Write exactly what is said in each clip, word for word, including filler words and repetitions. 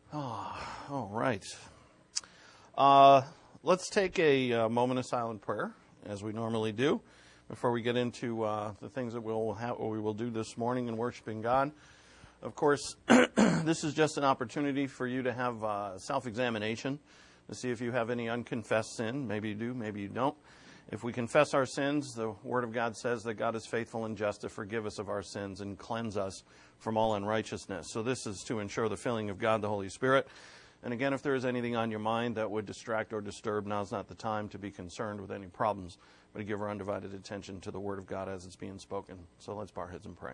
Oh, all right. Uh, let's take a uh, moment of silent prayer, as we normally do, before we get into uh, the things that we'll have, or we will do this morning in worshiping God. Of course, this is just an opportunity for you to have uh, self-examination, to see if you have any unconfessed sin. Maybe you do, maybe you don't. If we confess our sins, the Word of God says that God is faithful and just to forgive us of our sins and cleanse us from all unrighteousness. So this is to ensure the filling of God, the Holy Spirit. And again, if there is anything on your mind that would distract or disturb, now's not the time to be concerned with any problems, but to give our undivided attention to the Word of God as it's being spoken. So let's bow our heads and pray.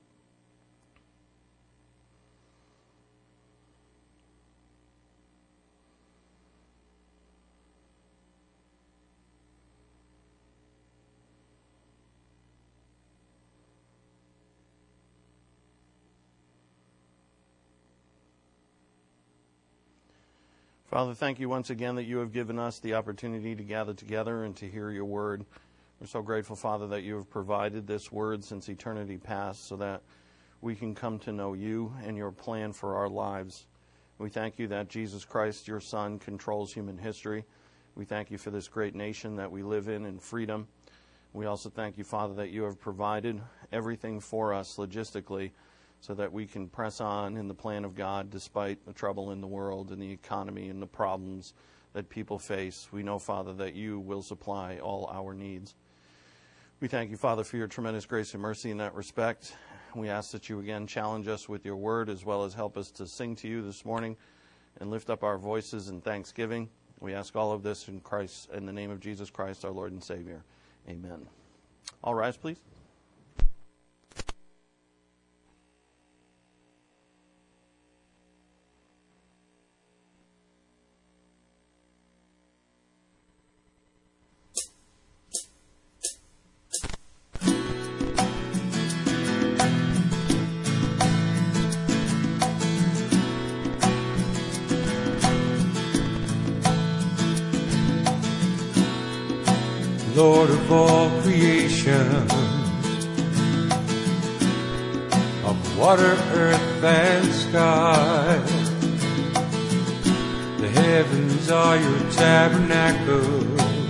Father, thank you once again that you have given us the opportunity to gather together and to hear your word. We're so grateful, Father, that you have provided this word since eternity past so that we can come to know you and your plan for our lives. We thank you that Jesus Christ, your Son, controls human history. We thank you for this great nation that we live in in freedom. We also thank you, Father, that you have provided everything for us logistically so that we can press on in the plan of God despite the trouble in the world and the economy and the problems that people face. We know, Father, that you will supply all our needs. We thank you, Father, for your tremendous grace and mercy in that respect. We ask that you again challenge us with your word as well as help us to sing to you this morning and lift up our voices in thanksgiving. We ask all of this in Christ, in the name of Jesus Christ, our Lord and Savior. Amen. All rise, please. Lord of all creation, of water, earth, and sky, the heavens are your tabernacle.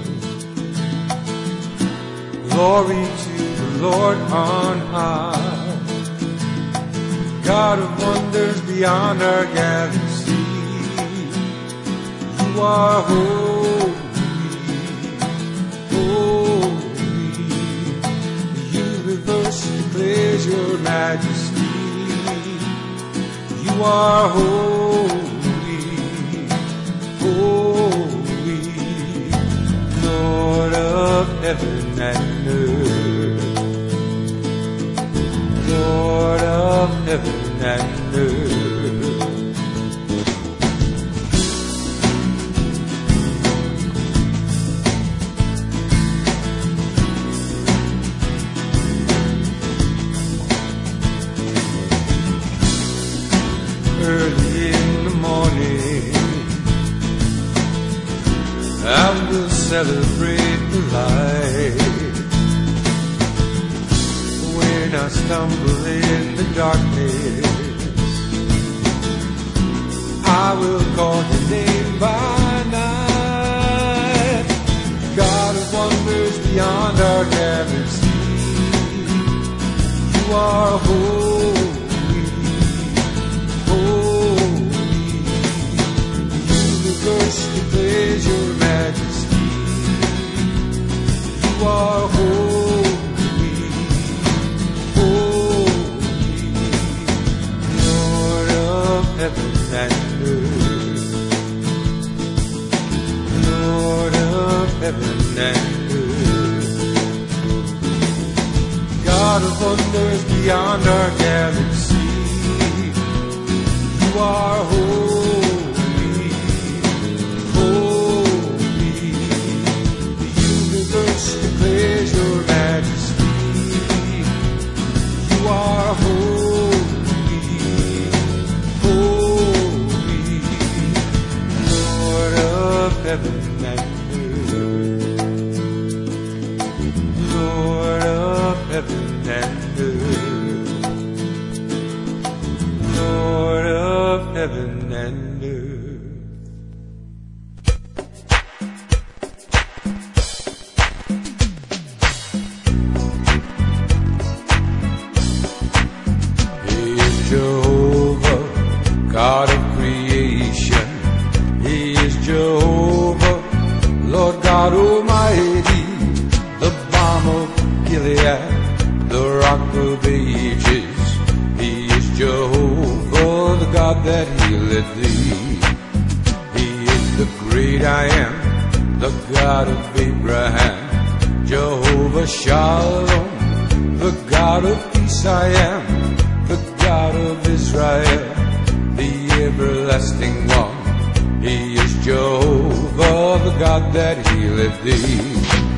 Glory to the Lord on high, God of wonders beyond our galaxy. You are holy. Declares your majesty. You are holy, holy, Lord of heaven and earth, Lord of heaven and earth. Early in the morning, I will celebrate the light. When I stumble in the darkness, I will call your name by night. God of wonders beyond our galaxy, you are holy. First declares your majesty. You are holy, holy, Lord of heaven and earth, Lord of heaven and earth, God of wonders beyond our galaxy. You are holy. Declares your majesty. You are holy, holy, Lord of heaven and earth, Lord of heaven and earth. and earth. He is Jehovah, God of creation. He is Jehovah, Lord God Almighty, the balm of Gilead, the rock of ages. He is Jehovah, the God that healeth thee. He is the great I am, the God of Abraham, Jehovah Shalom, the God of peace I am, the God of Israel, the everlasting one. He is Jehovah, the God that healeth thee.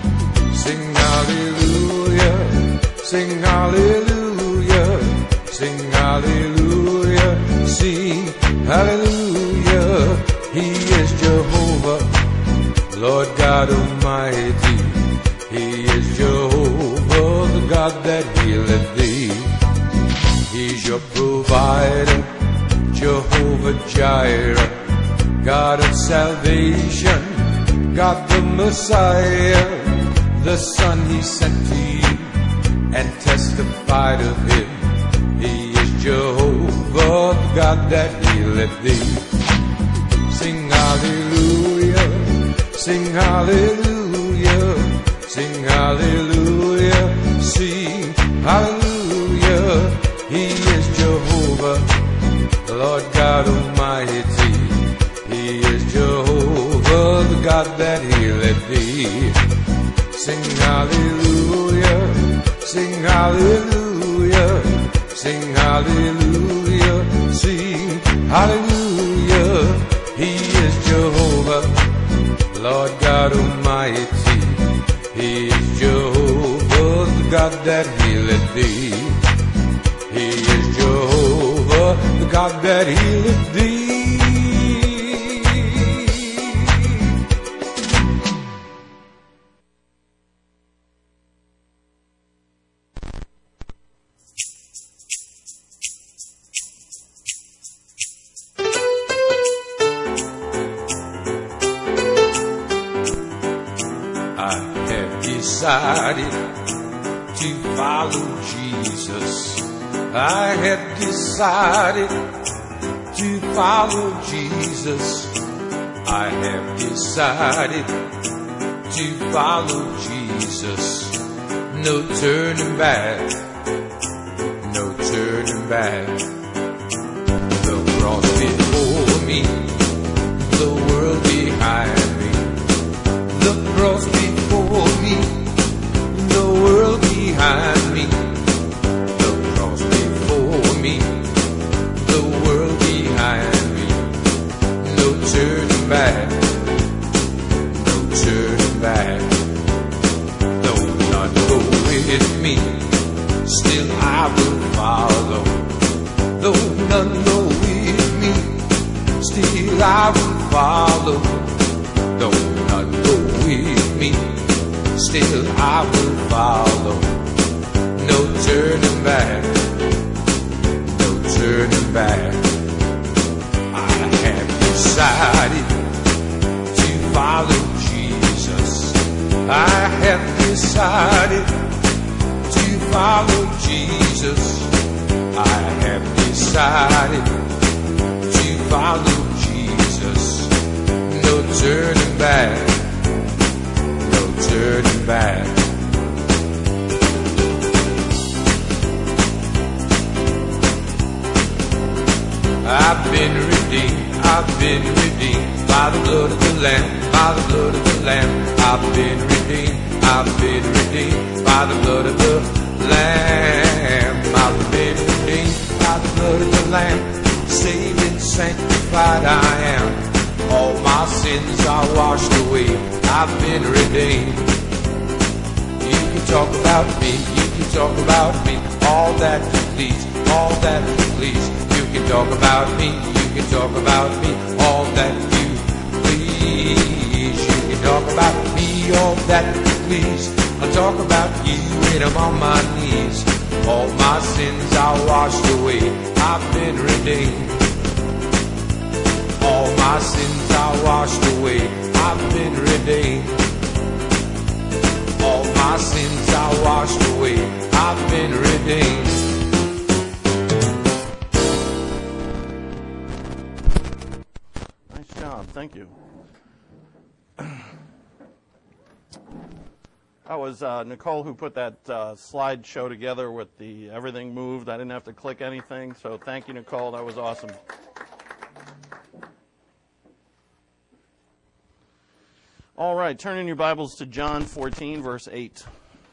Sing hallelujah, sing hallelujah, sing hallelujah, sing hallelujah. He is Jehovah, Lord God Almighty. He is Jehovah, the God that healeth thee. He's your provider, Jehovah Jireh, God of salvation, God the Messiah, the Son He sent to you and testified of Him. He is Jehovah, the God that healeth thee. Sing hallelujah, sing hallelujah, sing hallelujah, sing hallelujah. He is Jehovah, Lord God Almighty. He is Jehovah, the God that healeth thee. Sing hallelujah, sing hallelujah, sing hallelujah, sing hallelujah. He is Jehovah, Lord God Almighty. He is Jehovah, the God that healeth thee. He is Jehovah, the God that healeth thee. I have decided to follow Jesus. I have decided to follow Jesus. I have decided to follow Jesus. No turning back, no turning back. The cross before me, the world behind me. The cross before me, the world behind me. The cross before me, the world behind me. No turning back, no turning back. Though none go with me, still I will follow. Though none go with me, still I will follow. Though none go with me, still I will follow. No turning back, no turning back. I have decided to follow Jesus. I have decided to follow Jesus. I have decided to follow Jesus. No turning back, no turning back. I've been redeemed, I've been redeemed by the blood of the Lamb, by the blood of the Lamb. I've been redeemed, I've been redeemed by the blood of the Lamb. I've been redeemed by the blood of the Lamb. Saved and sanctified I am. All my sins are washed away. I've been redeemed. You can talk about me, you can talk about me, all that you please, all that you please. You can talk about me, you can talk about me, all that you please. You can talk about me, all that you please. I'll talk about you when I'm on my knees. All my sins are washed away. I've been redeemed. sins are washed away. I've been redeemed. All my sins are washed away. I've been redeemed. Nice job. Thank you. That was uh, Nicole who put that uh, slideshow together with the everything moved. I didn't have to click anything, so thank you, Nicole. That was awesome. All right, turn in your Bibles to John fourteen, verse eight.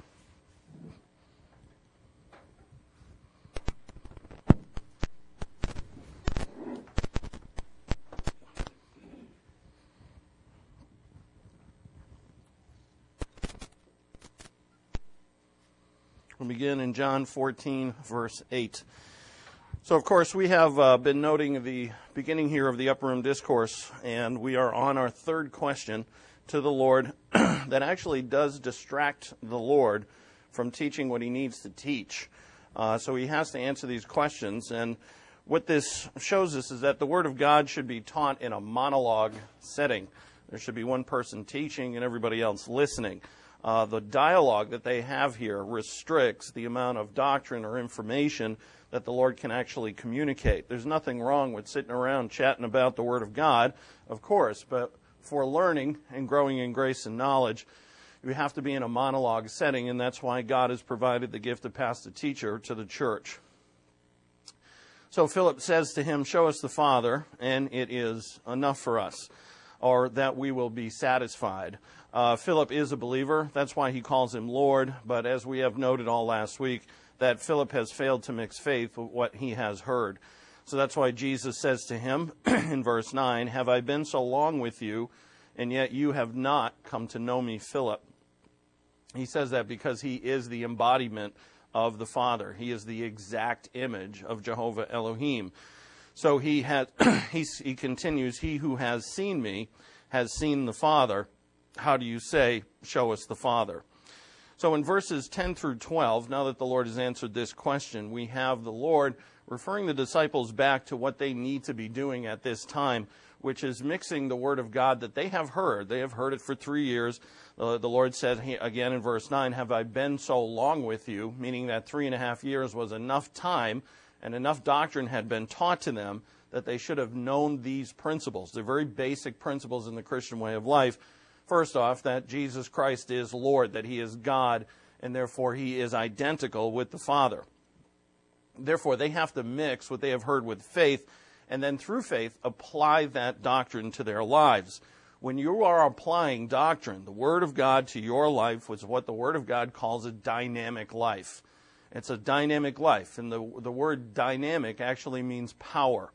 We'll begin in John fourteen, verse eight. So, of course, we have uh, been noting the beginning here of the Upper Room Discourse, and we are on our third question to the Lord that actually does distract the Lord from teaching what he needs to teach. Uh, so he has to answer these questions, and what this shows us is that the Word of God should be taught in a monologue setting. There should be one person teaching and everybody else listening. Uh, the dialogue that they have here restricts the amount of doctrine or information that the Lord can actually communicate. There's nothing wrong with sitting around chatting about the Word of God, of course, but for learning and growing in grace and knowledge, you have to be in a monologue setting, and that's why God has provided the gift of pastor teacher to the church. So Philip says to him, "Show us the Father, and it is enough for us," or that we will be satisfied. Uh, Philip is a believer. That's why he calls him Lord. But as we have noted all last week, that Philip has failed to mix faith with what he has heard. So that's why Jesus says to him in verse nine, "Have I been so long with you, and yet you have not come to know me, Philip?" He says that because he is the embodiment of the Father. He is the exact image of Jehovah Elohim. So he has, he, he continues, "He who has seen me has seen the Father. How do you say, 'Show us the Father'?" So in verses ten through twelve, now that the Lord has answered this question, we have the Lord referring the disciples back to what they need to be doing at this time, which is mixing the Word of God that they have heard. They have heard it for three years. Uh, the Lord said again in verse nine, "Have I been so long with you?" Meaning that three and a half years was enough time and enough doctrine had been taught to them that they should have known these principles. They're very basic principles in the Christian way of life. First off, that Jesus Christ is Lord, that he is God, and therefore he is identical with the Father. Therefore, they have to mix what they have heard with faith, and then through faith, apply that doctrine to their lives. When you are applying doctrine, the Word of God, to your life, was what the Word of God calls a dynamic life. It's a dynamic life, and the, the word dynamic actually means power.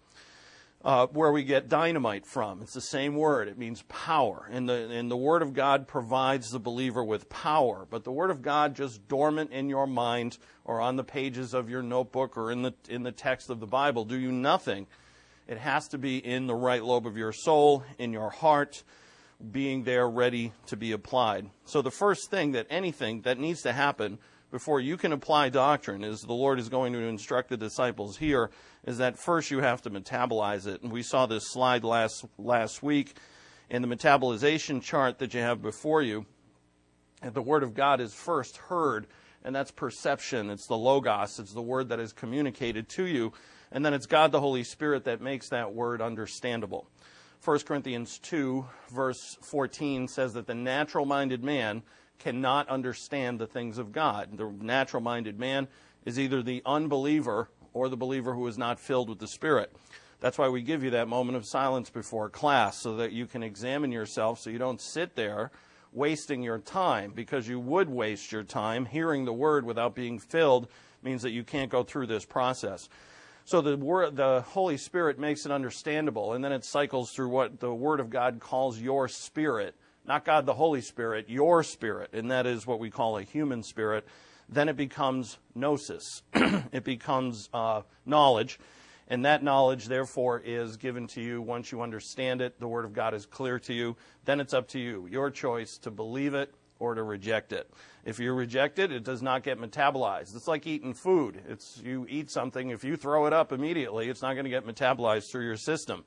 Uh, where we get dynamite from. It's the same word. It means power. And the, and the Word of God provides the believer with power. But the Word of God just dormant in your mind or on the pages of your notebook or in the, in the text of the Bible do you nothing. It has to be in the right lobe of your soul, in your heart, being there ready to be applied. So the first thing that anything that needs to happen before you can apply doctrine, as the Lord is going to instruct the disciples here, is that first you have to metabolize it. And we saw this slide last last week in the metabolization chart that you have before you. And the Word of God is first heard, and that's perception. It's the Logos. It's the Word that is communicated to you. And then it's God the Holy Spirit that makes that Word understandable. First Corinthians two, verse fourteen says that the natural-minded man cannot understand the things of God. The natural-minded man is either the unbeliever or the believer who is not filled with the Spirit. That's why we give you that moment of silence before class, so that you can examine yourself, so you don't sit there wasting your time, because you would waste your time. Hearing the Word without being filled means that you can't go through this process. So the word, the Holy Spirit makes it understandable, and then it cycles through what the Word of God calls your spirit. Not God the Holy Spirit, your spirit, and that is what we call a human spirit. Then it becomes gnosis. It becomes uh, knowledge, and that knowledge, therefore, is given to you once you understand it. The Word of God is clear to you. Then it's up to you, your choice, to believe it or to reject it. If you reject it, it does not get metabolized. It's like eating food. It's you eat something. If you throw it up immediately, it's not going to get metabolized through your system.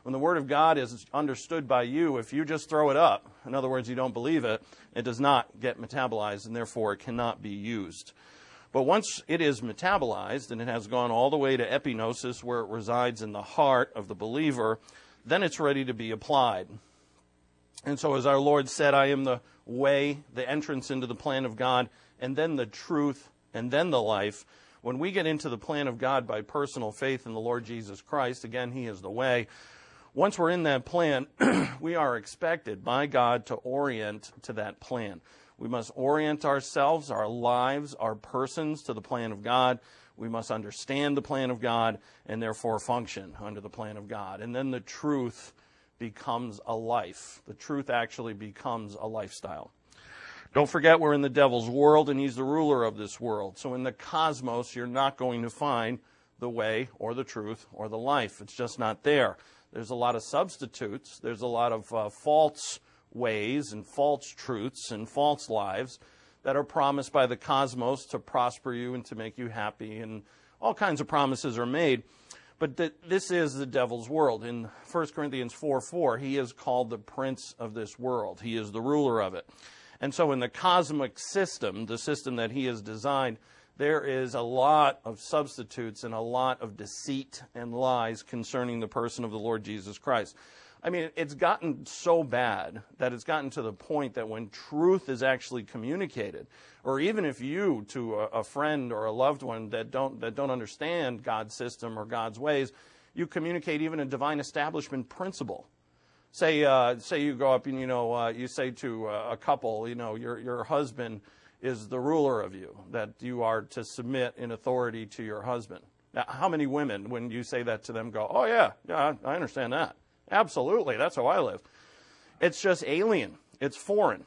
When the Word of God is understood by you, if you just throw it up, in other words, you don't believe it, it does not get metabolized, and therefore it cannot be used. But once it is metabolized, and it has gone all the way to epignosis, where it resides in the heart of the believer, then it's ready to be applied. And so as our Lord said, I am the way, the entrance into the plan of God, and then the truth, and then the life. When we get into the plan of God by personal faith in the Lord Jesus Christ, again, He is the way. Once we're in that plan, we are expected by God to orient to that plan. We must orient ourselves, our lives, our persons to the plan of God. We must understand the plan of God and therefore function under the plan of God. And then the truth becomes a life. The truth actually becomes a lifestyle. Don't forget, we're in the devil's world, and he's the ruler of this world. So in the cosmos, you're not going to find the way or the truth or the life. It's just not there. There's a lot of substitutes. There's a lot of uh, false ways and false truths and false lives that are promised by the cosmos to prosper you and to make you happy, and all kinds of promises are made. But th- this is the devil's world. In First Corinthians four four, he is called the prince of this world. He is the ruler of it. And so in the cosmic system, the system that he has designed, there is a lot of substitutes and a lot of deceit and lies concerning the person of the Lord Jesus Christ. I mean, it's gotten so bad that it's gotten to the point that when truth is actually communicated, or even if you, to a, a friend or a loved one that don't that don't understand God's system or God's ways, you communicate even a divine establishment principle. Say, uh, say you go up and, you know, uh, you say to a couple, you know, your your husband is the ruler of you, that you are to submit in authority to your husband. Now, how many women, when you say that to them, go, oh, yeah, yeah, I understand that. Absolutely, that's how I live. It's just alien. It's foreign.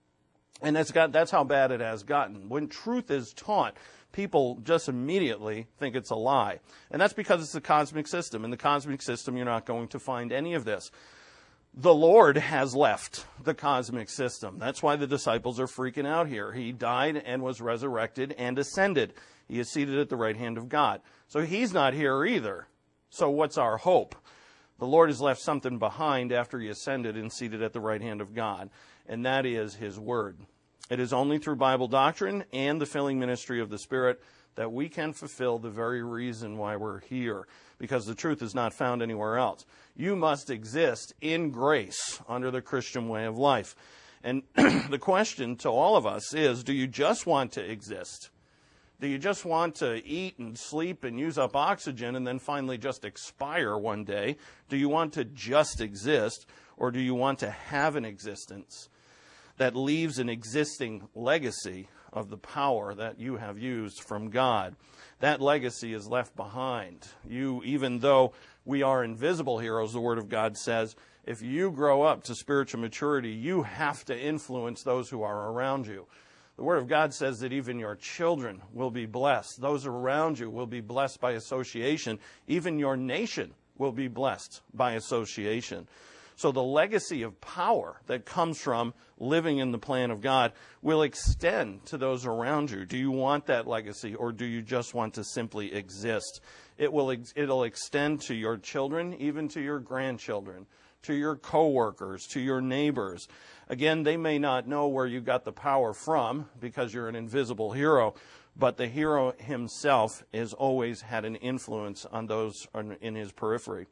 And that's got that's how bad it has gotten. When truth is taught, people just immediately think it's a lie. And that's because it's the cosmic system. In the cosmic system, you're not going to find any of this. The Lord has left the cosmic system. That's why the disciples are freaking out here. He died and was resurrected and ascended. He is seated at the right hand of God. So he's not here either. So what's our hope? The Lord has left something behind after he ascended and seated at the right hand of God, and that is his word. It is only through Bible doctrine and the filling ministry of the Spirit that we can fulfill the very reason why we're here, because the truth is not found anywhere else. You must exist in grace under the Christian way of life. And the question to all of us is, do you just want to exist? Do you just want to eat and sleep and use up oxygen and then finally just expire one day? Do you want to just exist, or do you want to have an existence that leaves an existing legacy of the power that you have used from God? That legacy is left behind. You, even though we are invisible heroes, the Word of God says, if you grow up to spiritual maturity, you have to influence those who are around you. The Word of God says that even your children will be blessed. Those around you will be blessed by association. Even your nation will be blessed by association. So the legacy of power that comes from living in the plan of God will extend to those around you. Do you want that legacy, or do you just want to simply exist? It will, it'll extend to your children, even to your grandchildren, to your coworkers, to your neighbors. Again, they may not know where you got the power from because you're an invisible hero, but the hero himself has always had an influence on those in his periphery.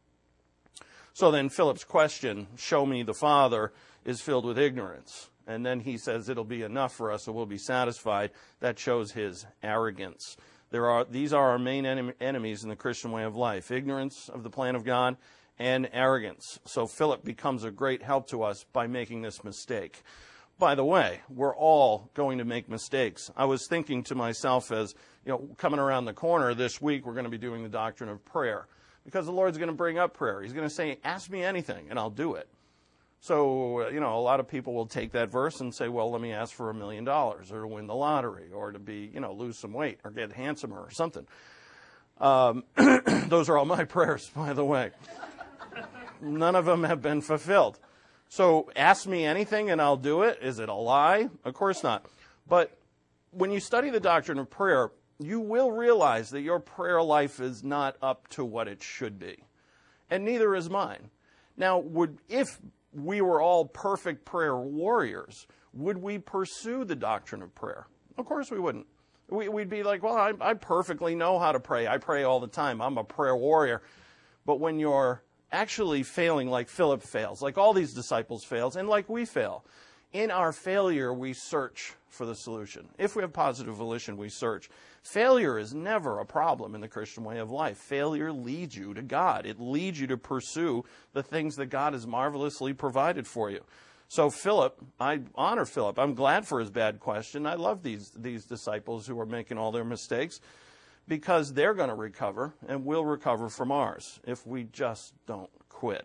So then Philip's question, show me the Father, is filled with ignorance. And then he says it'll be enough for us, so we'll be satisfied. That shows his arrogance. There are These are our main enem- enemies in the Christian way of life: ignorance of the plan of God and arrogance. So Philip becomes a great help to us by making this mistake. By the way, we're all going to make mistakes. I was thinking to myself as, you know, coming around the corner this week, we're going to be doing the doctrine of prayer. Because the Lord's going to bring up prayer. He's going to say, ask me anything, and I'll do it. So, you know, a lot of people will take that verse and say, well, let me ask for a million dollars, or to win the lottery, or to be, you know, lose some weight, or get handsomer, or something. Um, those are all my prayers, by the way. None of them have been fulfilled. So, ask me anything, and I'll do it. Is it a lie? Of course not. But when you study the doctrine of prayer, you will realize that your prayer life is not up to what it should be. and neither is mine. Now, would if we were all perfect prayer warriors, would we pursue the doctrine of prayer? Of course we wouldn't. We, we'd be like, well, I, I perfectly know how to pray. I pray all the time. I'm a prayer warrior. But when you're actually failing like Philip fails, like all these disciples fails, and like we fail, in our failure, we search for the solution. If we have positive volition, we search. Failure is never a problem in the Christian way of life. Failure leads you to God. It leads you to pursue the things that God has marvelously provided for you. So Philip, I honor Philip. I'm glad for his bad question. I love these, these disciples who are making all their mistakes because they're going to recover and we'll recover from ours if we just don't quit.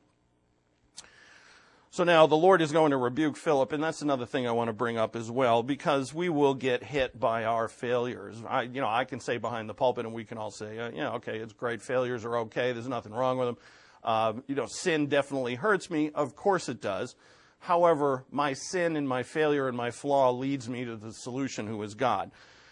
So now the Lord is going to rebuke Philip, and that's another thing I want to bring up as well, because we will get hit by our failures. I, you know, I can say behind the pulpit, and we can all say, uh, yeah, okay, it's great. Failures are okay. There's nothing wrong with them. Uh, you know, sin definitely hurts me. Of course it does. However, my sin and my failure and my flaw leads me to the solution, who is God.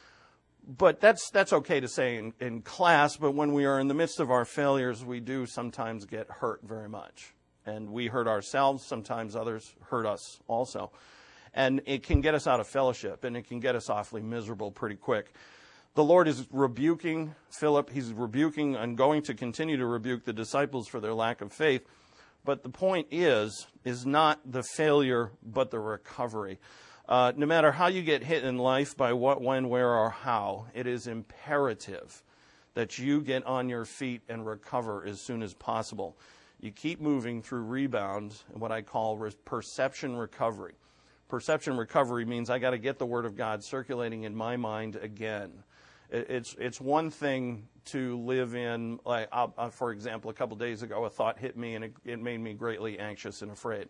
But that's that's okay to say in, in class, but when we are in the midst of our failures, we do sometimes get hurt very much. And we hurt ourselves. Sometimes others hurt us also. And it can get us out of fellowship, and it can get us awfully miserable pretty quick. The Lord is rebuking Philip. He's rebuking and going to continue to rebuke the disciples for their lack of faith. But the point is, is not the failure, but the recovery. Uh, no matter how you get hit in life, by what, when, where, or how, it is imperative that you get on your feet and recover as soon as possible. You keep moving through rebound and what I call re- perception recovery. Perception recovery means I got to get the Word of God circulating in my mind again. It, it's it's one thing to live in, like uh, uh, for example, a couple days ago, a thought hit me and it, it made me greatly anxious and afraid,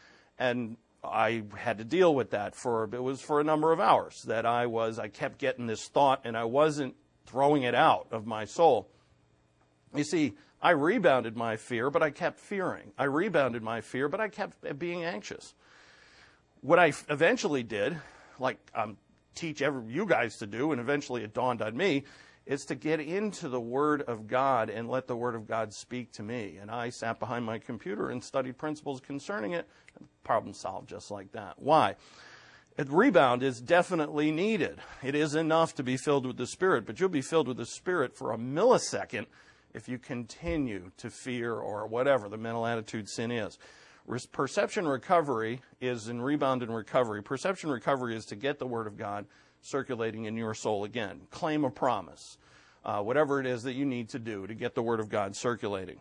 and I had to deal with that for it was for a number of hours. That I was I kept getting this thought and I wasn't throwing it out of my soul. You see, I rebounded my fear, but I kept fearing. I rebounded my fear, but I kept being anxious. What I eventually did, like I teach every, you guys to do, and eventually it dawned on me, is to get into the Word of God and let the Word of God speak to me. And I sat behind my computer and studied principles concerning it. And the problem solved just like that. Why? A rebound is definitely needed. It is enough to be filled with the Spirit, but you'll be filled with the Spirit for a millisecond if you continue to fear or whatever the mental attitude sin is. Perception recovery is in rebound and recovery. Perception recovery is to get the Word of God circulating in your soul again. Claim a promise. Uh, whatever it is that you need to do to get the Word of God circulating.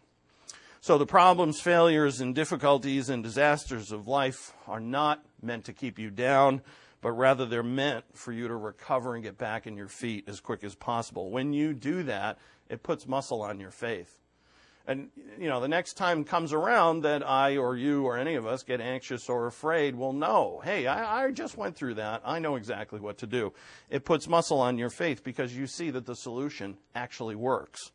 So the problems, failures, and difficulties and disasters of life are not meant to keep you down, but rather they're meant for you to recover and get back on your feet as quick as possible. When you do that, it puts muscle on your faith. And, you know, the next time comes around that I or you or any of us get anxious or afraid, we'll know, hey, I, I just went through that. I know exactly what to do. It puts muscle on your faith because you see that the solution actually works.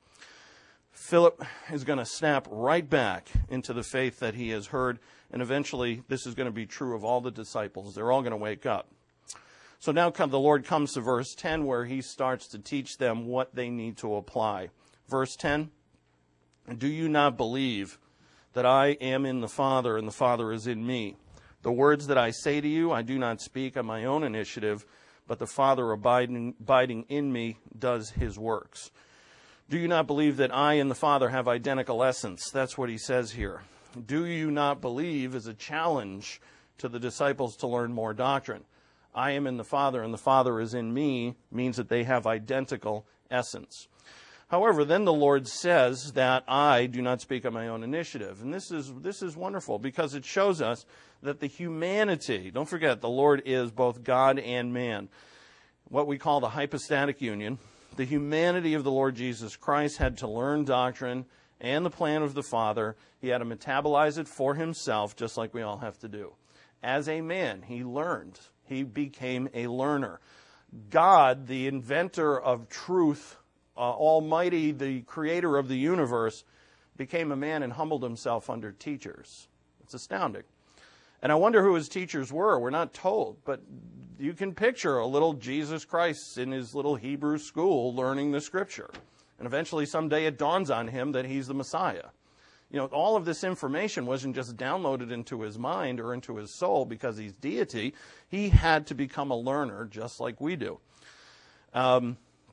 Philip is going to snap right back into the faith that he has heard, and eventually this is going to be true of all the disciples. They're all going to wake up. So now come, the Lord comes to verse ten, where he starts to teach them what they need to apply. Verse ten, do you not believe that I am in the Father and the Father is in me? The words that I say to you, I do not speak on my own initiative, but the Father abiding, abiding in me does his works. Do you not believe that I and the Father have identical essence? That's what he says here. Do you not believe is a challenge to the disciples to learn more doctrine. I am in the Father and the Father is in me means that they have identical essence. However, then the Lord says that I do not speak on my own initiative. And this is this is wonderful because it shows us that the humanity, don't forget, the Lord is both God and man, what we call the hypostatic union. The humanity of the Lord Jesus Christ had to learn doctrine and the plan of the Father. He had to metabolize it for himself, just like we all have to do. As a man, he learned. He became a learner. God, the inventor of truth, uh, Almighty, the creator of the universe, became a man and humbled himself under teachers. It's astounding. And I wonder who his teachers were. We're not told, but you can picture a little Jesus Christ in his little Hebrew school learning the Scripture. And eventually someday it dawns on him that he's the Messiah. You know, all of this information wasn't just downloaded into his mind or into his soul because he's deity. He had to become a learner just like we do. Um,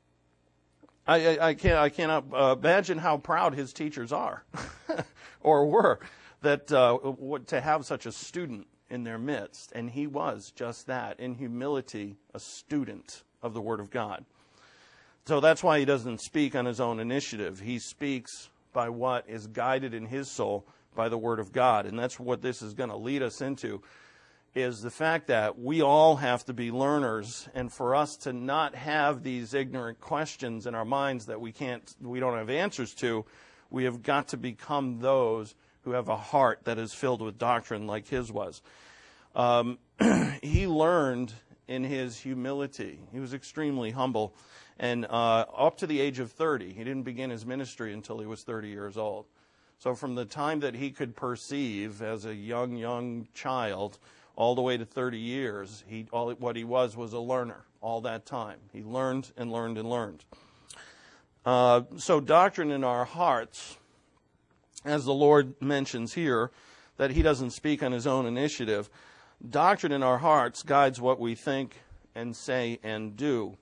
I, I, I, can't, I cannot uh, imagine how proud his teachers are or were that uh, to have such a student in their midst. And he was just that, in humility, a student of the Word of God. So that's why he doesn't speak on his own initiative. He speaks by what is guided in his soul by the Word of God. And that's what this is going to lead us into, is the fact that we all have to be learners, and for us to not have these ignorant questions in our minds that we can't, we don't have answers to, we have got to become those who have a heart that is filled with doctrine like his was. Um, he learned in his humility. He was extremely humble. And uh, up to the age of thirty, he didn't begin his ministry until he was thirty years old. So from the time that he could perceive as a young, young child, all the way to thirty years, he all what he was was a learner all that time. He learned and learned and learned. Uh, so doctrine in our hearts, as the Lord mentions here, that he doesn't speak on his own initiative, doctrine in our hearts guides what we think and say and do.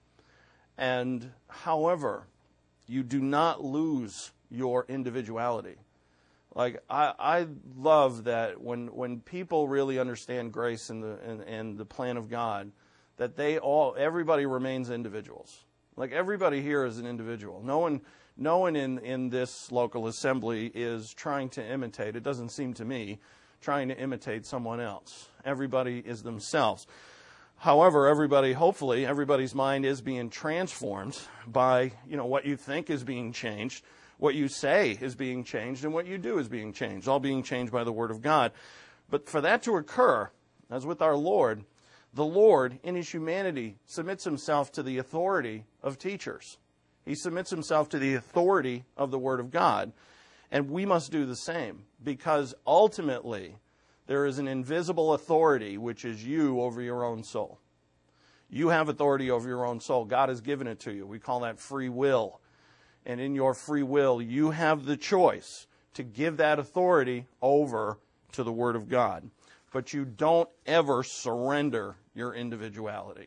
And however, you do not lose your individuality. Like, I, I love that when when people really understand grace and the and, and the plan of God, that they all everybody remains individuals. Like, everybody here is an individual. No one no one in, in this local assembly is trying to imitate, it doesn't seem to me, trying to imitate someone else. Everybody is themselves. However, everybody, hopefully, everybody's mind is being transformed by, you know, what you think is being changed, what you say is being changed, and what you do is being changed, all being changed by the Word of God. But for that to occur, as with our Lord, the Lord, in his humanity, submits himself to the authority of teachers. He submits himself to the authority of the Word of God. And we must do the same, because ultimately there is an invisible authority, which is you over your own soul. You have authority over your own soul. God has given it to you. We call that free will. And in your free will, you have the choice to give that authority over to the Word of God. But you don't ever surrender your individuality.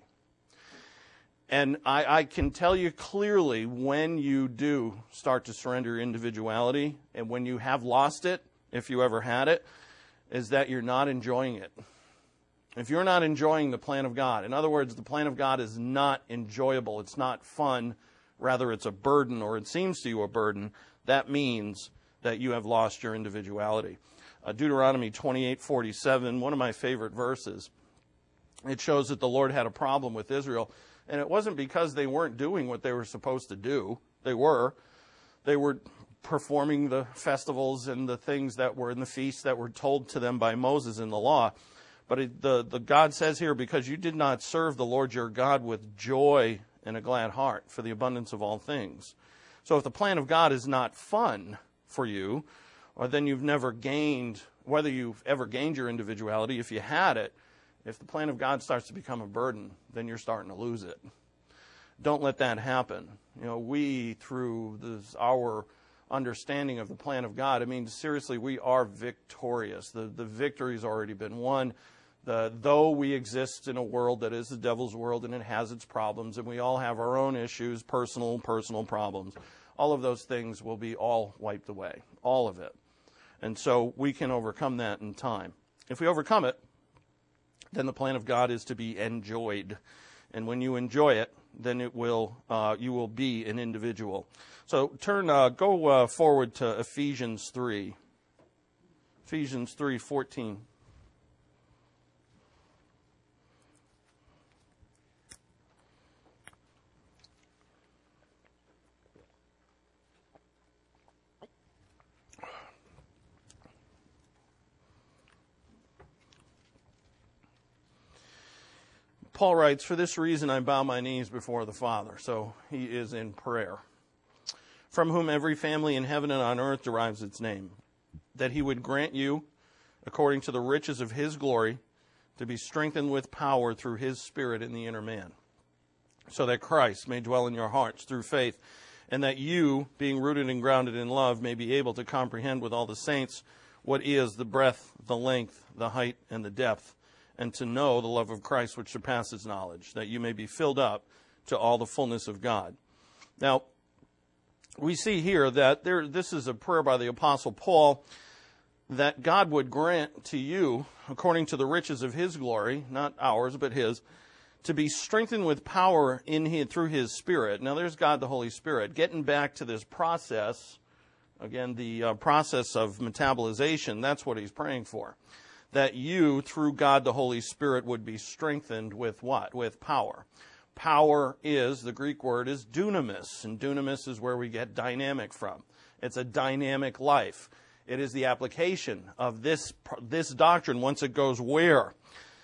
And I, I can tell you clearly when you do start to surrender your individuality, and when you have lost it, if you ever had it, is that you're not enjoying it. If you're not enjoying the plan of God, in other words, the plan of God is not enjoyable, it's not fun, rather it's a burden, or it seems to you a burden, that means that you have lost your individuality. Uh, Deuteronomy twenty-eight forty-seven, one of my favorite verses, it shows that the Lord had a problem with Israel, and it wasn't because they weren't doing what they were supposed to do. They were. They were performing the festivals and the things that were in the feasts that were told to them by Moses in the law. But it, the, the God says here, because you did not serve the Lord your God with joy and a glad heart for the abundance of all things. So if the plan of God is not fun for you, or then you've never gained, whether you've ever gained your individuality, if you had it, if the plan of God starts to become a burden, then you're starting to lose it. Don't let that happen. You know, we, through this, our understanding of the plan of God, I mean, seriously, we are victorious. The the victory's already been won. The, though we exist in a world that is the devil's world and it has its problems, and we all have our own issues, personal, personal problems, all of those things will be all wiped away, all of it. And so we can overcome that in time. If we overcome it, then the plan of God is to be enjoyed. And when you enjoy it, then it will uh, you will be an individual. So turn, uh, go uh, forward to Ephesians three. Ephesians three fourteen. Paul writes, "For this reason I bow my knees before the Father." So he is in prayer. "From whom every family in heaven and on earth derives its name, that he would grant you, according to the riches of his glory, to be strengthened with power through his Spirit in the inner man, so that Christ may dwell in your hearts through faith, and that you, being rooted and grounded in love, may be able to comprehend with all the saints what is the breadth, the length, the height, and the depth, and to know the love of Christ which surpasses knowledge, that you may be filled up to all the fullness of God. Now, we see here that there, this is a prayer by the Apostle Paul, that God would grant to you, according to the riches of his glory, not ours, but his, to be strengthened with power in his, through his Spirit. Now, there's God the Holy Spirit. Getting back to this process, again, the uh, process of metabolization, that's what he's praying for. That you, through God the Holy Spirit, would be strengthened with what? With power. Power is, the Greek word is dunamis, and dunamis is where we get dynamic from. It's a dynamic life. It is the application of this, this doctrine once it goes where?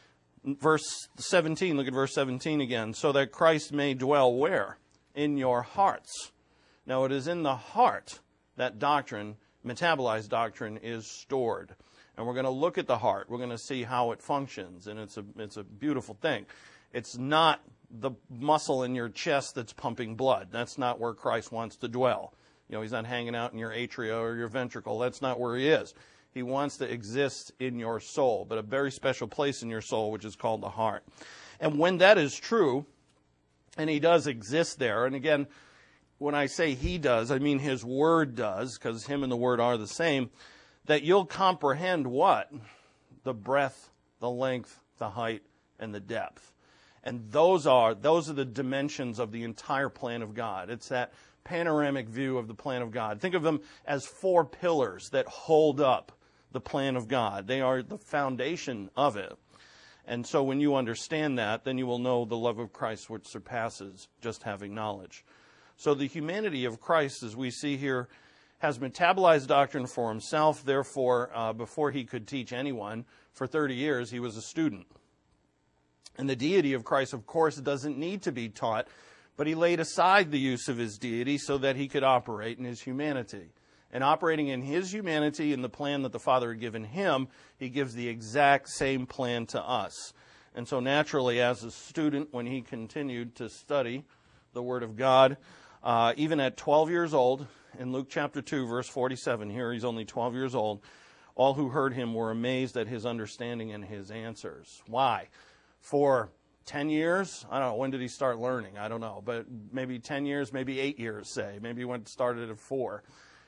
Verse seventeen, look at verse seventeen again. So that Christ may dwell where? In your hearts. Now it is in the heart that doctrine, metabolized doctrine, is stored. And we're going to look at the heart. We're going to see how it functions. And it's a, it's a beautiful thing. It's not the muscle in your chest that's pumping blood. That's not where Christ wants to dwell. You know, he's not hanging out in your atria or your ventricle. That's not where he is. He wants to exist in your soul, but a very special place in your soul, which is called the heart. And when that is true, and he does exist there, and again, when I say he does, I mean his word does, because him and the word are the same, that you'll comprehend what? The breadth, the length, the height, and the depth. And those are, those are the dimensions of the entire plan of God. It's that panoramic view of the plan of God. Think of them as four pillars that hold up the plan of God. They are the foundation of it. And so when you understand that, then you will know the love of Christ which surpasses just having knowledge. So the humanity of Christ, as we see here, has metabolized doctrine for himself. Therefore, uh, before he could teach anyone, for thirty years, he was a student. And the deity of Christ, of course, doesn't need to be taught, but he laid aside the use of his deity so that he could operate in his humanity. And operating in his humanity in the plan that the Father had given him, he gives the exact same plan to us. And so naturally, as a student, when he continued to study the Word of God, uh, even at twelve years old, in Luke chapter two, verse forty-seven, here he's only twelve years old, all who heard him were amazed at his understanding and his answers. Why? For ten years? I don't know. When did he start learning? I don't know. But maybe ten years, maybe eight years, say. Maybe he went started at four.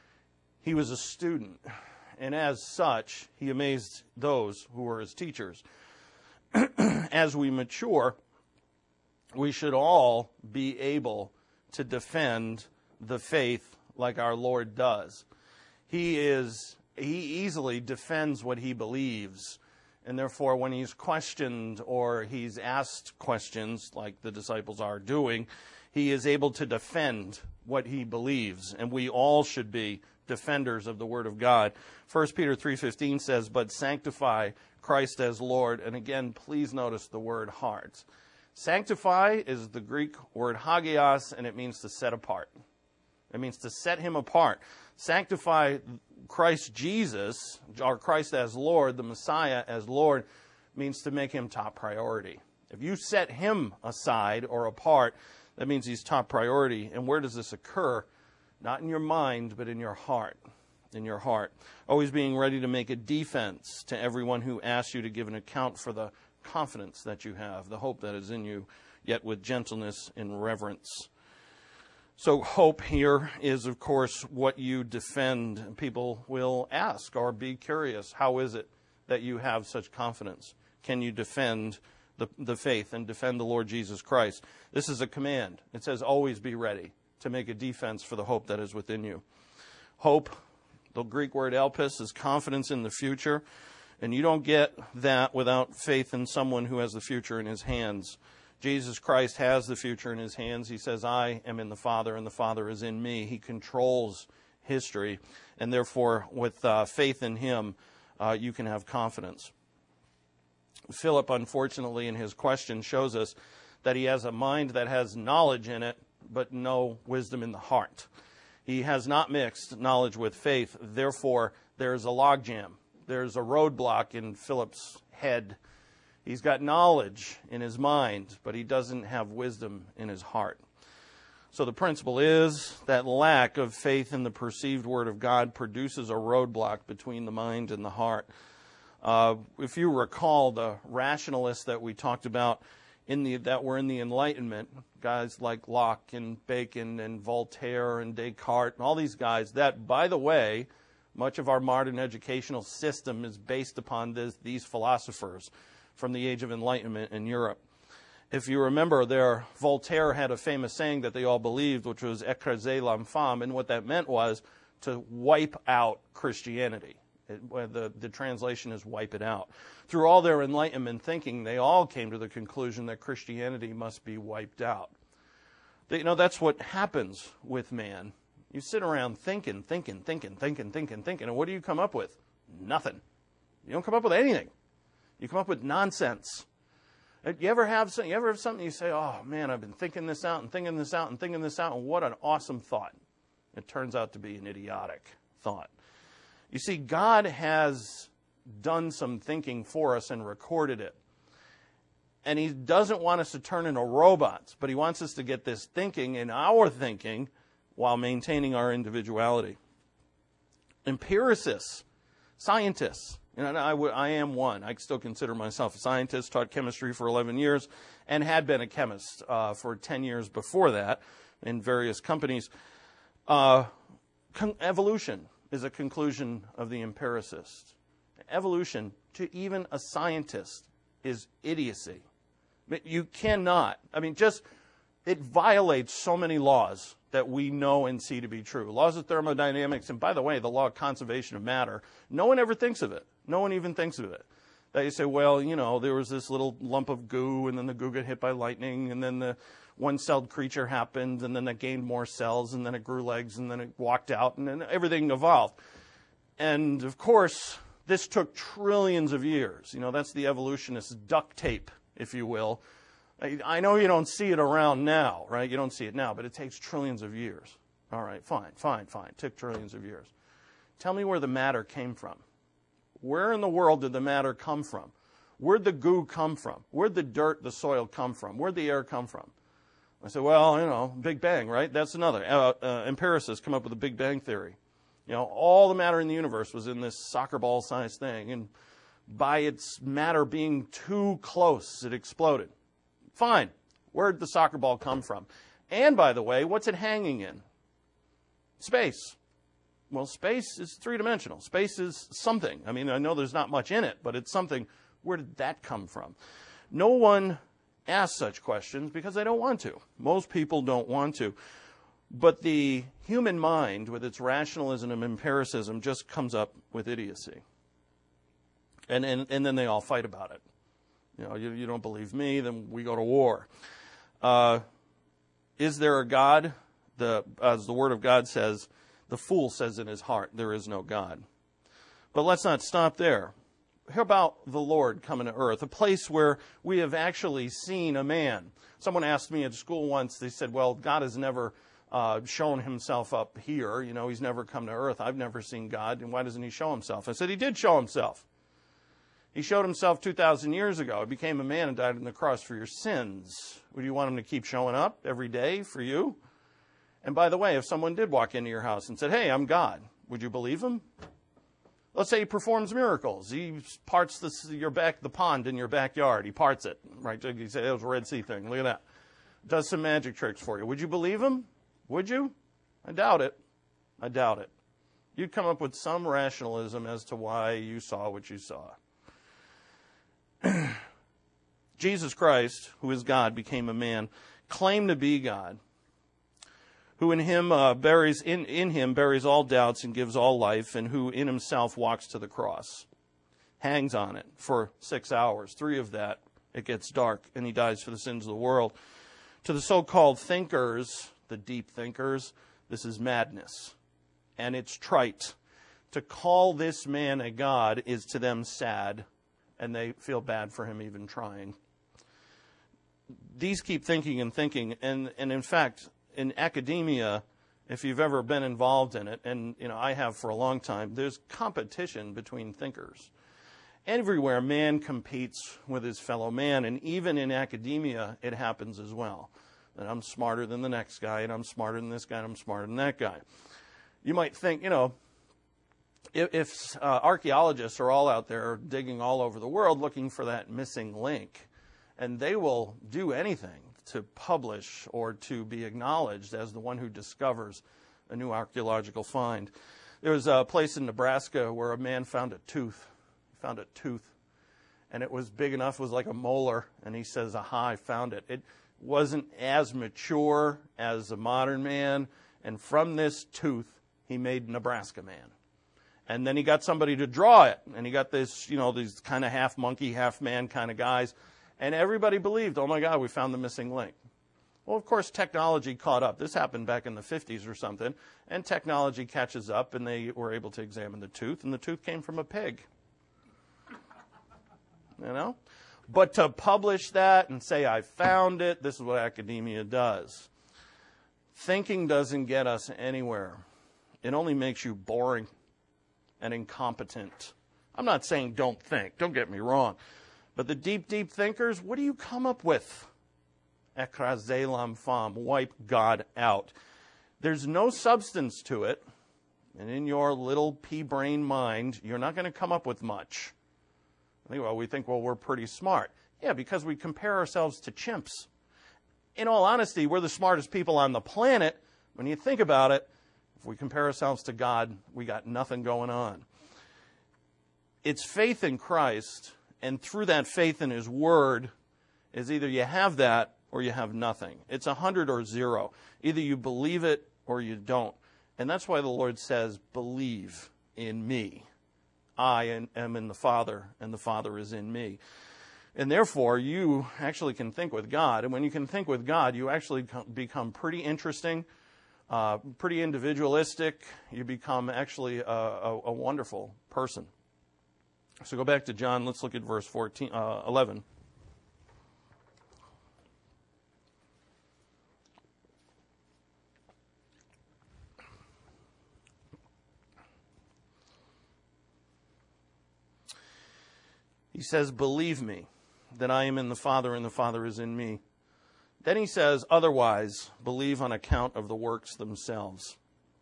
He was a student. And as such, he amazed those who were his teachers. As we mature, we should all be able to defend the faith like our Lord does. He is, he easily defends what he believes. And therefore, when he's questioned or he's asked questions, like the disciples are doing, he is able to defend what he believes. And we all should be defenders of the Word of God. First Peter three fifteen says, but sanctify Christ as Lord. And again, please notice the word heart. Sanctify is the Greek word hagios, and it means to set apart. It means to set him apart. Sanctify Christ Jesus, or Christ as Lord, the Messiah as Lord, means to make him top priority. If you set him aside or apart, that means he's top priority. And where does this occur? Not in your mind, but in your heart. In your heart. Always being ready to make a defense to everyone who asks you to give an account for the confidence that you have, the hope that is in you, yet with gentleness and reverence. So hope here is, of course, what you defend. People will ask or be curious, how is it that you have such confidence? Can you defend the, the faith and defend the Lord Jesus Christ? This is a command. It says always be ready to make a defense for the hope that is within you. Hope, the Greek word elpis, is confidence in the future. And you don't get that without faith in someone who has the future in his hands. Jesus Christ has the future in his hands. He says, I am in the Father, and the Father is in me. He controls history. And therefore, with uh, faith in him, uh, you can have confidence. Philip, unfortunately, in his question, shows us that he has a mind that has knowledge in it, but no wisdom in the heart. He has not mixed knowledge with faith. Therefore, there's a logjam. There's a roadblock in Philip's head. He's got knowledge in his mind, but he doesn't have wisdom in his heart. So the principle is that lack of faith in the perceived Word of God produces a roadblock between the mind and the heart. Uh, if you recall the rationalists that we talked about in the that were in the Enlightenment, guys like Locke and Bacon and Voltaire and Descartes and all these guys, that, by the way, much of our modern educational system is based upon this, these philosophers from the Age of Enlightenment in Europe. If you remember, there Voltaire had a famous saying that they all believed, which was "écraser l'infâme," and what that meant was to wipe out Christianity. It, the, the translation is "wipe it out." Through all their Enlightenment thinking, they all came to the conclusion that Christianity must be wiped out. They, you know, that's what happens with man. You sit around thinking, thinking, thinking, thinking, thinking, thinking, and what do you come up with? Nothing. You don't come up with anything. You come up with nonsense. You ever have some, you ever have something you say, "Oh man, I've been thinking this out and thinking this out and thinking this out, and what an awesome thought." It turns out to be an idiotic thought. You see, God has done some thinking for us and recorded it. And He doesn't want us to turn into robots, but He wants us to get this thinking in our thinking while maintaining our individuality. Empiricists, scientists, you know, I, w- I am one. I still consider myself a scientist, taught chemistry for eleven years, and had been a chemist uh, for ten years before that in various companies. Uh, con- evolution is a conclusion of the empiricist. Evolution, to even a scientist, is idiocy. You cannot, I mean, just, it violates so many laws that we know and see to be true. Laws of thermodynamics, and by the way, the law of conservation of matter, no one ever thinks of it. No one even thinks of it. They say, well, you know, there was this little lump of goo, and then the goo got hit by lightning, and then the one-celled creature happened, and then it gained more cells, and then it grew legs, and then it walked out, and then everything evolved. And, of course, this took trillions of years. You know, that's the evolutionist duct tape, if you will. I know you don't see it around now, right? You don't see it now, but it takes trillions of years. All right, fine, fine, fine. It took trillions of years. Tell me where the matter came from. Where in the world did the matter come from? Where'd the goo come from? Where'd the dirt, the soil come from? Where'd the air come from? I said, well, you know, Big Bang, right? That's another. Uh, uh, empiricists come up with the Big Bang theory. You know, all the matter in the universe was in this soccer ball-sized thing, and by its matter being too close, it exploded. Fine. Where'd the soccer ball come from? And, by the way, what's it hanging in? Space. Well, space is three-dimensional. Space is something. I mean, I know there's not much in it, but it's something. Where did that come from? No one asks such questions because they don't want to. Most people don't want to. But the human mind, with its rationalism and empiricism, just comes up with idiocy. And, and, and then they all fight about it. You know, you, you don't believe me, then we go to war. Uh, is there a God? The, as the Word of God says, the fool says in his heart, there is no God. But let's not stop there. How about the Lord coming to earth, a place where we have actually seen a man? Someone asked me at school once, they said, well, God has never uh, shown himself up here. You know, he's never come to earth. I've never seen God, and why doesn't he show himself? I said, he did show himself. He showed himself two thousand years ago. He became a man and died on the cross for your sins. Would you want him to keep showing up every day for you? And by the way, if someone did walk into your house and said, hey, I'm God, would you believe him? Let's say he performs miracles. He parts the, your back, the pond in your backyard. He parts it. Right? You say, that was a Red Sea thing. Look at that. Does some magic tricks for you. Would you believe him? Would you? I doubt it. I doubt it. You'd come up with some rationalism as to why you saw what you saw. Jesus Christ, who is God, became a man, claimed to be God, who in him uh, buries in, in him buries all doubts and gives all life, and who in himself walks to the cross, hangs on it for six hours. Three of that, it gets dark, and he dies for the sins of the world. To the so-called thinkers, the deep thinkers, this is madness, and it's trite. To call this man a god is to them sad, and they feel bad for him even trying. These keep thinking and thinking, and, and in fact, in academia, if you've ever been involved in it, and you know I have for a long time, there's competition between thinkers. Everywhere man competes with his fellow man, and even in academia it happens as well. and I'm smarter than the next guy, and I'm smarter than this guy, and I'm smarter than that guy. You might think, you know, if, if uh, archaeologists are all out there digging all over the world looking for that missing link, and they will do anything to publish or to be acknowledged as the one who discovers a new archaeological find. There was a place in Nebraska where a man found a tooth. He found a tooth. And it was big enough, it was like a molar. And he says, aha, I found it. It wasn't as mature as a modern man. And from this tooth, he made Nebraska Man. And then he got somebody to draw it. And he got this, you know, these kind of half monkey, half man kind of guys. And everybody believed, oh my God, we found the missing link. Well, of course, technology caught up. This happened back in the fifties or something. And technology catches up, and they were able to examine the tooth. And the tooth came from a pig. You know? But to publish that and say, I found it, this is what academia does. Thinking doesn't get us anywhere. It only makes you boring and incompetent. I'm not saying don't think. Don't get me wrong. But the deep, deep thinkers, what do you come up with? Ekrasé l'enfant, wipe God out. There's no substance to it. And in your little pea-brain mind, you're not going to come up with much. I think, well, we think, well, we're pretty smart. Yeah, because we compare ourselves to chimps. In all honesty, we're the smartest people on the planet. When you think about it, if we compare ourselves to God, we got nothing going on. It's faith in Christ, and through that faith in His Word, is either you have that or you have nothing. It's a hundred or zero. Either you believe it or you don't. And that's why the Lord says, believe in me. I am in the Father, and the Father is in me. And therefore, you actually can think with God. And when you can think with God, you actually become pretty interesting, uh, pretty individualistic. You become actually a, a, a wonderful person. So go back to John. Let's look at verse fourteen, uh, eleven. He says, believe me that I am in the Father and the Father is in me. Then he says, otherwise, believe on account of the works themselves.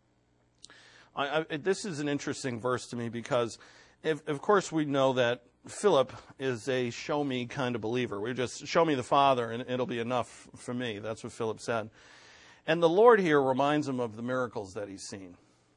I, I, this is an interesting verse to me because, if, of course, we know that Philip is a show me kind of believer. We just show me the Father and it'll be enough for me. That's what Philip said. And the Lord here reminds him of the miracles that he's seen.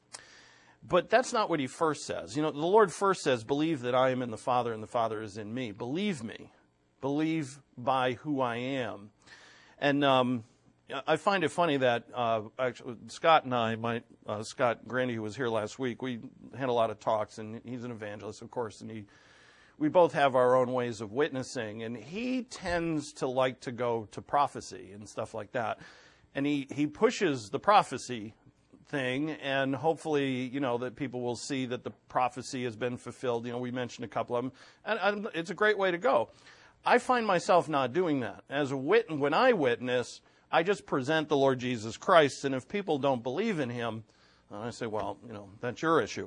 But that's not what he first says. You know, the Lord first says, believe that I am in the Father and the Father is in me. Believe me. Believe by who I am. And um, I find it funny that uh, actually, Scott and I, my uh, Scott Grandy, who was here last week, we had a lot of talks, and he's an evangelist, of course, and he, we both have our own ways of witnessing, and he tends to like to go to prophecy and stuff like that. And he, he pushes the prophecy thing, and hopefully, you know, that people will see that the prophecy has been fulfilled. You know, we mentioned a couple of them, and, and it's a great way to go. I find myself not doing that. As a wit- when I witness, I just present the Lord Jesus Christ, and if people don't believe in Him, I say, well, you know, that's your issue.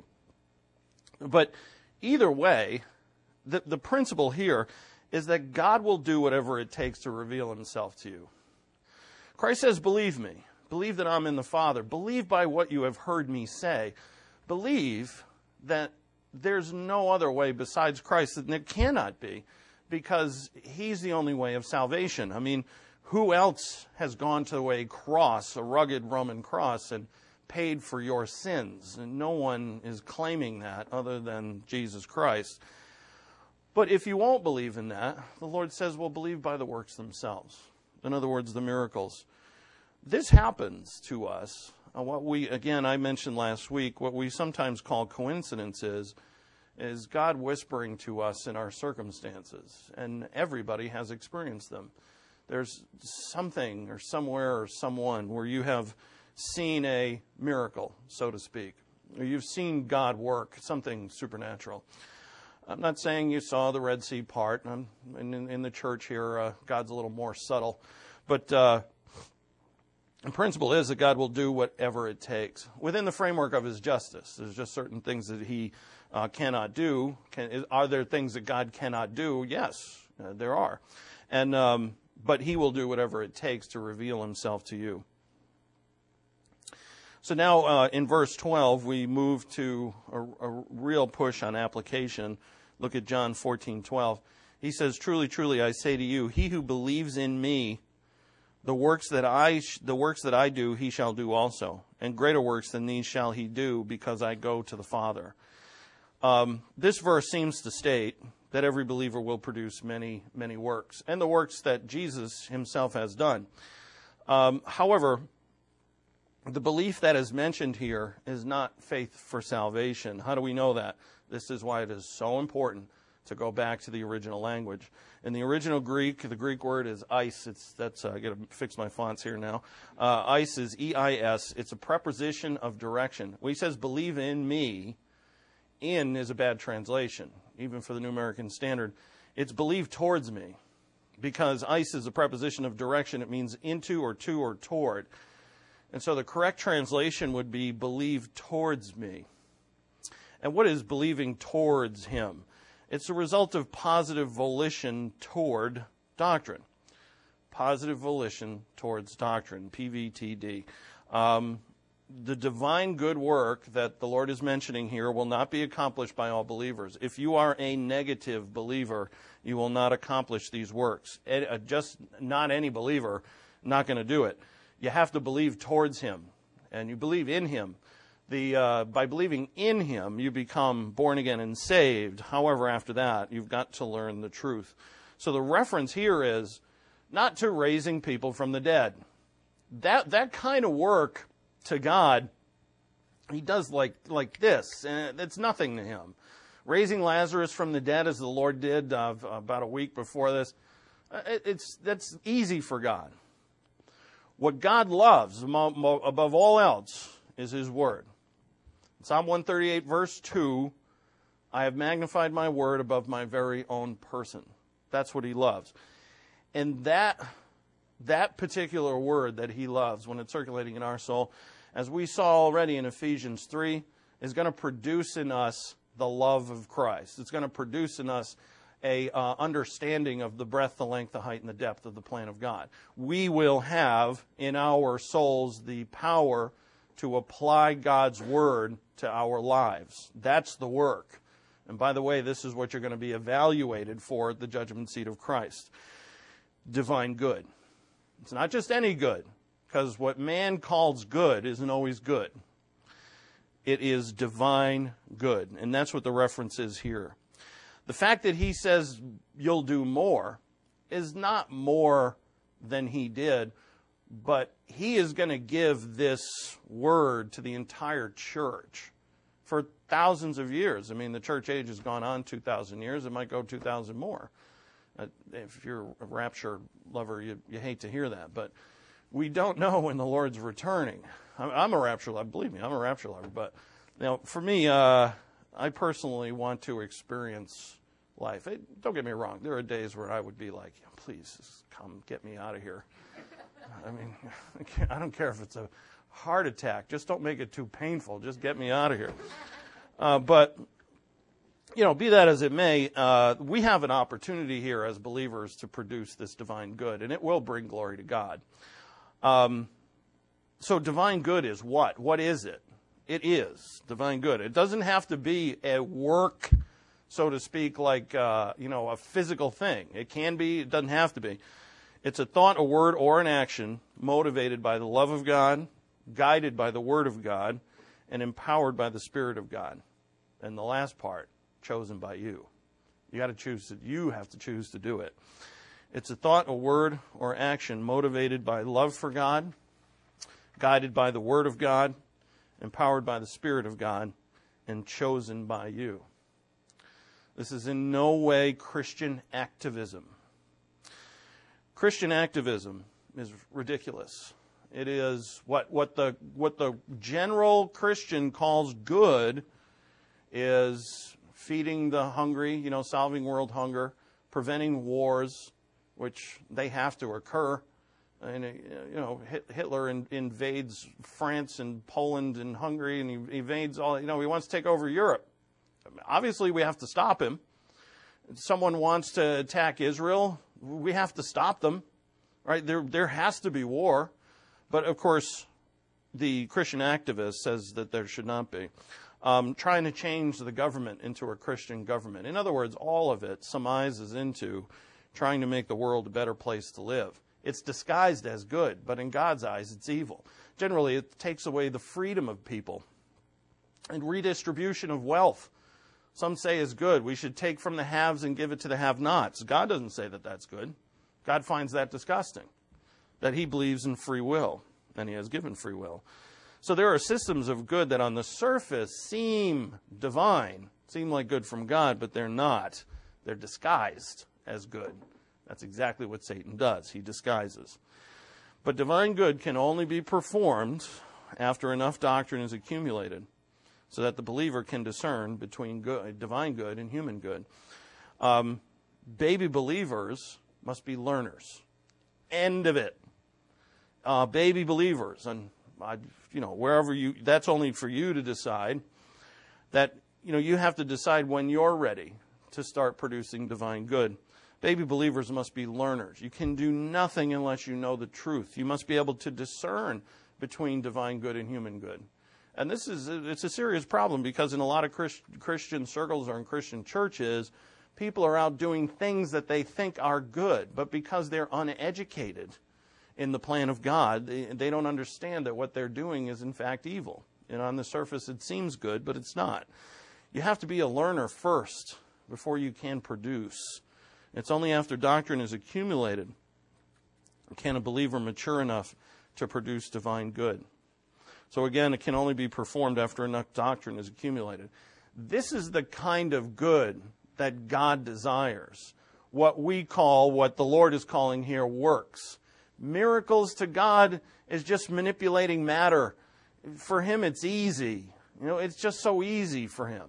But either way, the, the principle here is that God will do whatever it takes to reveal Himself to you. Christ says, believe me. Believe that I'm in the Father. Believe by what you have heard me say. Believe that there's no other way besides Christ, and it cannot be, because He's the only way of salvation. I mean, who else has gone to a cross, a rugged Roman cross, and paid for your sins? And no one is claiming that other than Jesus Christ. But if you won't believe in that, the Lord says, well, believe by the works themselves. In other words, the miracles. This happens to us. Uh, what we, again, I mentioned last week, what we sometimes call coincidences is God whispering to us in our circumstances. And everybody has experienced them. There's something or somewhere or someone where you have seen a miracle, so to speak. Or you've seen God work, something supernatural. I'm not saying you saw the Red Sea part. I'm, in, in the church here, uh, God's a little more subtle. But uh, the principle is that God will do whatever it takes within the framework of His justice. There's just certain things that He uh, cannot do. Can, are there things that God cannot do? Yes, uh, there are. And um, but he will do whatever it takes to reveal himself to you. So now uh, in verse twelve, we move to a, a real push on application. Look at John fourteen twelve. He says, "Truly, truly, I say to you, he who believes in me, the works that I the works that I do, he shall do also, and greater works than these shall he do, because I go to the Father." Um, this verse seems to state that every believer will produce many, many works, and the works that Jesus himself has done. Um, however, the belief that is mentioned here is not faith for salvation. How do we know that? This is why it is so important to go back to the original language. In the original Greek, the Greek word is eis. It's that's uh, I got to fix my fonts here now. Uh, eis is E I S. It's a preposition of direction. When he says "believe in me," "in" is a bad translation, even for the New American Standard. It's "believe towards me," because eis is a preposition of direction. It means into or to or toward. And so the correct translation would be "believe towards me." And what is believing towards him? It's a result of positive volition toward doctrine. Positive volition towards doctrine, P V T D. Um, the divine good work that the Lord is mentioning here will not be accomplished by all believers. If you are a negative believer, you will not accomplish these works. Just not any believer, not going to do it. You have to believe towards him, and you believe in him. The uh, by believing in him, you become born again and saved. However, after that, you've got to learn the truth. So the reference here is not to raising people from the dead. That that kind of work to God, he does like like this, and it's nothing to him. Raising Lazarus from the dead, as the Lord did uh, about a week before this, it's that's easy for God. What God loves above all else is his word. Psalm one thirty-eight, verse two, "I have magnified my word above my very own person." That's what he loves. And that, that particular word that he loves, when it's circulating in our soul, as we saw already in Ephesians three, is going to produce in us the love of Christ. It's going to produce in us a uh, understanding of the breadth, the length, the height, and the depth of the plan of God. We will have in our souls the power to apply God's word to our lives. That's the work. And by the way, this is what you're going to be evaluated for at the judgment seat of Christ. Divine good. It's not just any good, because what man calls good isn't always good. It is divine good, and that's what the reference is here. The fact that he says you'll do more is not more than he did, but he is going to give this word to the entire church for thousands of years. I mean, the church age has gone on two thousand years. It might go two thousand more. Uh, if you're a rapture lover, you, you hate to hear that. But we don't know when the Lord's returning. I'm, I'm a rapture lover. Believe me, I'm a rapture lover. But you know, for me, uh, I personally want to experience life. It, don't get me wrong. There are days where I would be like, please, just come get me out of here. I mean, I don't care if it's a heart attack. Just don't make it too painful. Just get me out of here. Uh, but, you know, be that as it may, uh, we have an opportunity here as believers to produce this divine good, and it will bring glory to God. Um, so divine good is what? What is it? It is divine good. It doesn't have to be a work, so to speak, like, uh, you know, a physical thing. It can be. It doesn't have to be. It's a thought, a word, or an action motivated by the love of God, guided by the Word of God, and empowered by the Spirit of God. And the last part, chosen by you. You got to choose. To, you have to choose to do it. It's a thought, a word, or action motivated by love for God, guided by the Word of God, empowered by the Spirit of God, and chosen by you. This is in no way Christian activism. Christian activism is ridiculous. It is what what the what the general Christian calls good is feeding the hungry, you know, solving world hunger, preventing wars, which they have to occur. And you know, Hitler in, invades France and Poland and Hungary, and he invades all. You know, he wants to take over Europe. Obviously, we have to stop him. Someone wants to attack Israel. We have to stop them. right? There, there has to be war. But, of course, the Christian activist says that there should not be. Um, trying to change the government into a Christian government. In other words, all of it surmises into trying to make the world a better place to live. It's disguised as good, but in God's eyes, it's evil. Generally, it takes away the freedom of people. And redistribution of wealth, some say is good. We should take from the haves and give it to the have-nots. God doesn't say that that's good. God finds that disgusting, that he believes in free will, and he has given free will. So there are systems of good that on the surface seem divine, seem like good from God, but they're not. They're disguised as good. That's exactly what Satan does. He disguises. But divine good can only be performed after enough doctrine is accumulated so that the believer can discern between good, divine good and human good. Um, baby believers must be learners. End of it. Uh, baby believers, and I, you know, wherever you, that's only for you to decide. That, you know, you have to decide when you're ready to start producing divine good. Baby believers must be learners. You can do nothing unless you know the truth. You must be able to discern between divine good and human good. And this is, it's a serious problem because in a lot of Christ, Christian circles or in Christian churches, people are out doing things that they think are good, but because they're uneducated in the plan of God, they, they don't understand that what they're doing is in fact evil. And on the surface it seems good, but it's not. You have to be a learner first before you can produce. It's only after doctrine is accumulated can a believer mature enough to produce divine good. So again, it can only be performed after enough doctrine is accumulated. This is the kind of good that God desires. What we call, what the Lord is calling here, works. Miracles to God is just manipulating matter. For him, it's easy. You know, it's just so easy for him.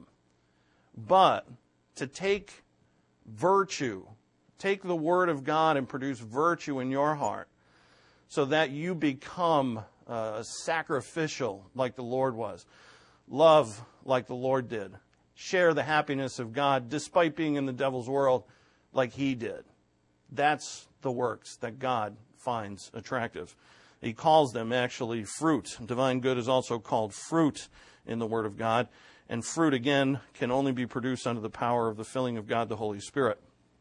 But to take virtue, take the Word of God and produce virtue in your heart so that you become uh, sacrificial like the Lord was. Love like the Lord did. Share the happiness of God despite being in the devil's world like he did. That's the works that God finds attractive. He calls them actually fruit. Divine good is also called fruit in the Word of God. And fruit, again, can only be produced under the power of the filling of God, the Holy Spirit.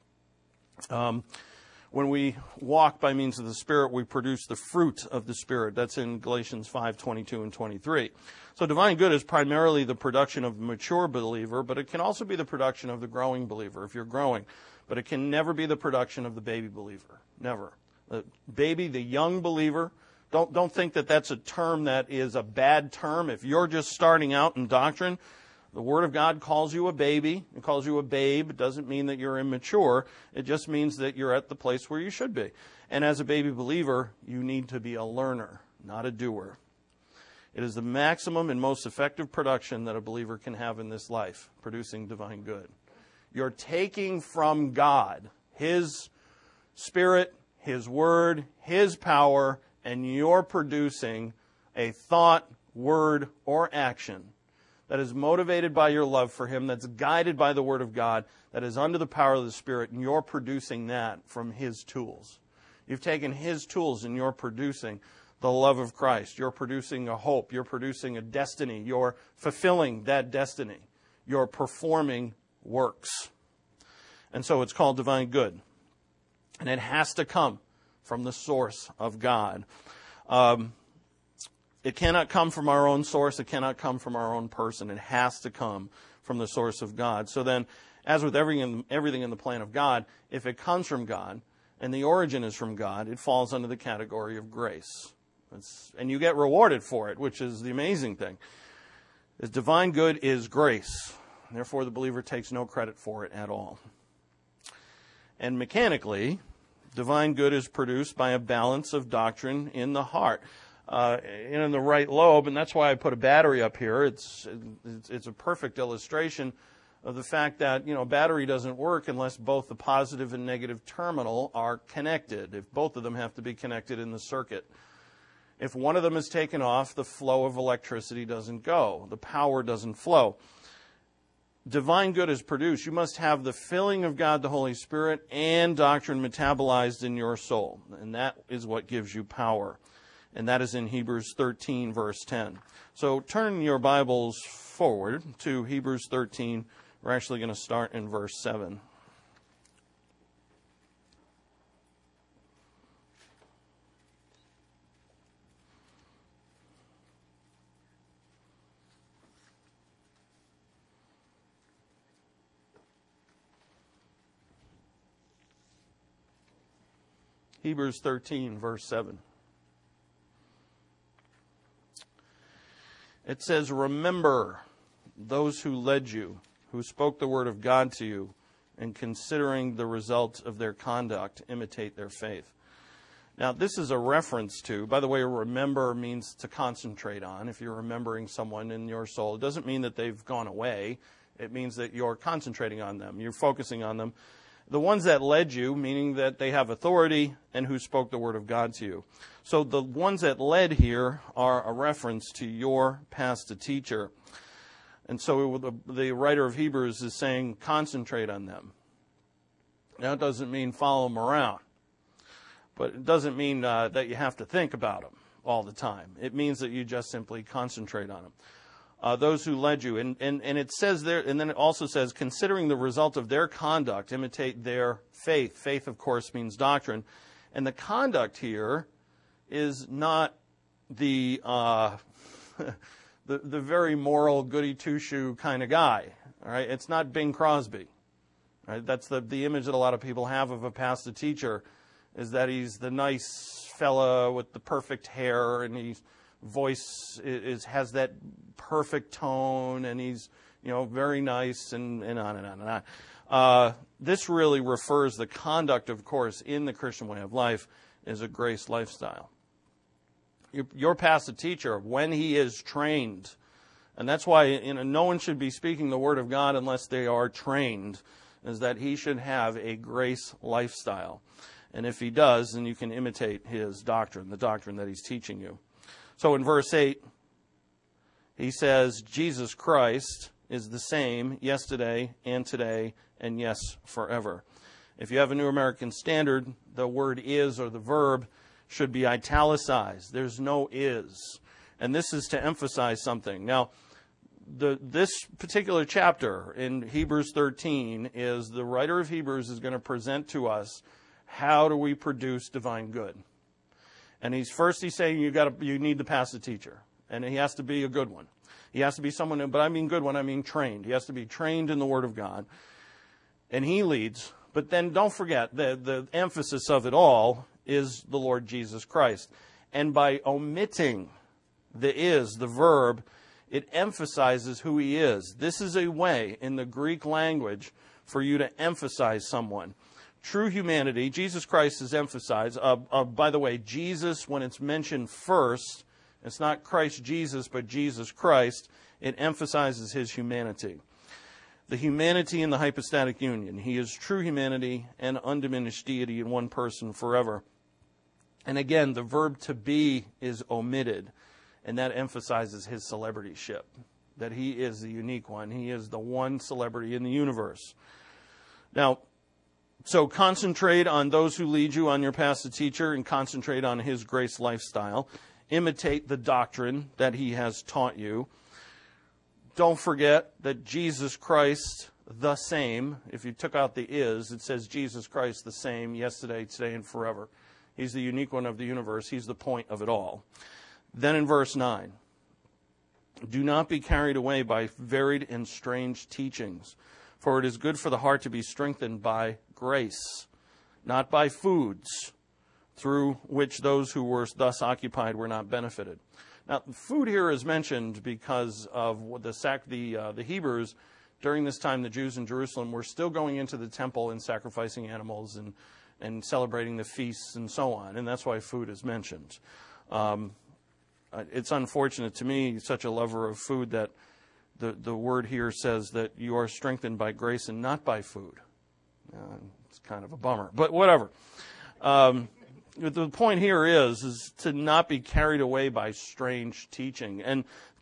Um, when we walk by means of the Spirit, we produce the fruit of the Spirit. That's in Galatians five, twenty-two and twenty-three. So divine good is primarily the production of the mature believer, but it can also be the production of the growing believer, if you're growing. But it can never be the production of the baby believer. Never. The baby, the young believer, don't, don't think that that's a term that is a bad term. If you're just starting out in doctrine, the Word of God calls you a baby. It calls you a babe. It doesn't mean that you're immature. It just means that you're at the place where you should be. And as a baby believer, you need to be a learner, not a doer. It is the maximum and most effective production that a believer can have in this life, producing divine good. You're taking from God His Spirit, His Word, His power, and you're producing a thought, word, or action that is motivated by your love for Him, that's guided by the Word of God, that is under the power of the Spirit, and you're producing that from His tools. You've taken His tools and you're producing the love of Christ. You're producing a hope. You're producing a destiny. You're fulfilling that destiny. You're performing works. And so it's called divine good. And it has to come from the source of God. Um, It cannot come from our own source. It cannot come from our own person. It has to come from the source of God. So then, as with everything, everything in the plan of God, if it comes from God and the origin is from God, it falls under the category of grace. It's, and you get rewarded for it, which is the amazing thing. Is divine good is grace. Therefore, the believer takes no credit for it at all. And mechanically, divine good is produced by a balance of doctrine in the heart. Uh, in the right lobe, and that's why I put a battery up here. It's, it's it's a perfect illustration of the fact that, you know, a battery doesn't work unless both the positive and negative terminal are connected. If both of them have to be connected in the circuit. If one of them is taken off, the flow of electricity doesn't go. The power doesn't flow. divine good is produced, you must have the filling of God the Holy Spirit and doctrine metabolized in your soul. And that is what gives you power. And that is in Hebrews thirteen, verse ten. So turn your Bibles forward to Hebrews thirteen. We're actually going to start in verse seven. Hebrews thirteen, verse seven. It says, "Remember those who led you, who spoke the word of God to you, and considering the result of their conduct, imitate their faith." Now, this is a reference to, by the way, remember means to concentrate on. If you're remembering someone in your soul, it doesn't mean that they've gone away. It means that you're concentrating on them. You're focusing on them. The ones that led you, meaning that they have authority and who spoke the word of God to you. So the ones that led here are a reference to your pastor teacher. And so the, the writer of Hebrews is saying, concentrate on them. Now, it doesn't mean follow them around. But it doesn't mean uh, that you have to think about them all the time. It means that you just simply concentrate on them. Uh, those who led you. And, and, and it says there, and then it also says, considering the result of their conduct, imitate their faith. Faith, of course, means doctrine. And the conduct here is not the uh, the, the very moral goody two-shoe kind of guy. All right, it's not Bing Crosby. All right, that's the the image that a lot of people have of a pastor teacher, is that he's the nice fella with the perfect hair, and his voice is, is has that perfect tone, and he's, you know, very nice, and, and on and on and on. Uh, this really refers, the conduct, of course, in the Christian way of life is a grace lifestyle. Your, your pastor teacher, when he is trained, and that's why, you know, no one should be speaking the word of God unless they are trained, is that he should have a grace lifestyle. And if he does, then you can imitate his doctrine, the doctrine that he's teaching you. So in verse eight, he says, Jesus Christ is the same yesterday and today and yes, forever. If you have a New American Standard, the word is, or the verb, should be italicized. There's no is. And this is to emphasize something. Now, the, this particular chapter in Hebrews thirteen is the writer of Hebrews is going to present to us, how do we produce divine good? And he's first he's saying you got you need the pastor teacher, and he has to be a good one. He has to be someone, but I mean good one, I mean trained. He has to be trained in the Word of God, and he leads. But then don't forget the the emphasis of it all is the Lord Jesus Christ, and by omitting the is, the verb, it emphasizes who he is. This is a way in the Greek language for you to emphasize someone. True humanity, Jesus Christ is emphasized. Uh, uh, by the way, Jesus, when it's mentioned first, it's not Christ Jesus, but Jesus Christ. It emphasizes his humanity. The humanity in the hypostatic union. He is true humanity and undiminished deity in one person forever. And again, the verb to be is omitted, and that emphasizes his celebrityship, that he is the unique one. He is the one celebrity in the universe. Now, so concentrate on those who lead you, on your pastor teacher, and concentrate on his grace lifestyle. Imitate the doctrine that he has taught you. Don't forget that Jesus Christ, the same, if you took out the is, it says Jesus Christ the same, yesterday, today, and forever. He's the unique one of the universe. He's the point of it all. Then in verse nine, do not be carried away by varied and strange teachings, for it is good for the heart to be strengthened by grace, not by foods, through which those who were thus occupied were not benefited. Now, food here is mentioned because of the sac- the uh, the Hebrews. During this time, the Jews in Jerusalem were still going into the temple and sacrificing animals and, and celebrating the feasts and so on, and that's why food is mentioned. Um, it's unfortunate to me, such a lover of food, that the, the word here says that you are strengthened by grace and not by food. Uh, it's kind of a bummer, but whatever. Um, the point here is, is to not be carried away by strange teaching. And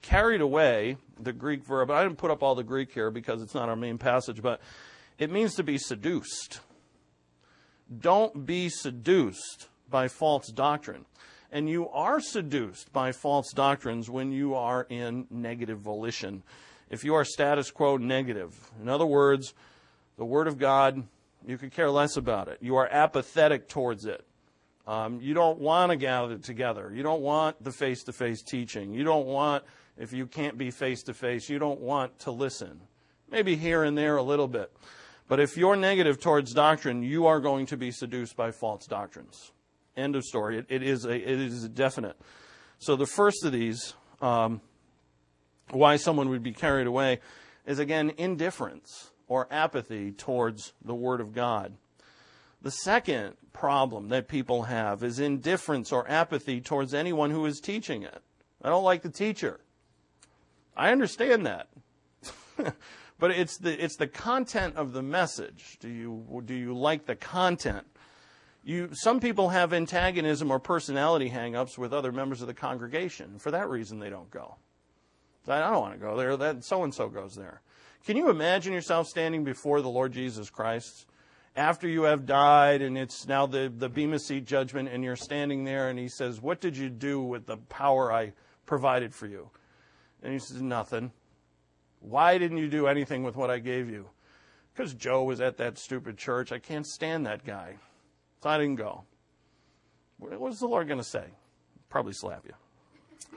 carried away, the Greek verb, I didn't put up all the Greek here because it's not our main passage, but it means to be seduced. Don't be seduced by false doctrine. And you are seduced by false doctrines when you are in negative volition. If you are status quo negative, in other words, the Word of God, you could care less about it. You are apathetic towards it. Um, you don't want to gather together. You don't want the face-to-face teaching. You don't want, if you can't be face-to-face, you don't want to listen. Maybe here and there a little bit. But if you're negative towards doctrine, you are going to be seduced by false doctrines. End of story. It, it is a, it is a definite. So the first of these, um, why someone would be carried away, is again indifference or apathy towards the Word of God. The second problem that people have is indifference or apathy towards anyone who is teaching it. I don't like the teacher. I understand that. But it's the it's the content of the message. Do you do you like the content? You some people have antagonism or personality hang-ups with other members of the congregation. For that reason they don't go. I don't want to go there. That so and so goes there. Can you imagine yourself standing before the Lord Jesus Christ after you have died and it's now the, the Bema Seat judgment and you're standing there and he says, "What did you do with the power I provided for you?" And he says, "Nothing." "Why didn't you do anything with what I gave you?" "Because Joe was at that stupid church. I can't stand that guy. So I didn't go." What's the Lord going to say? Probably slap you.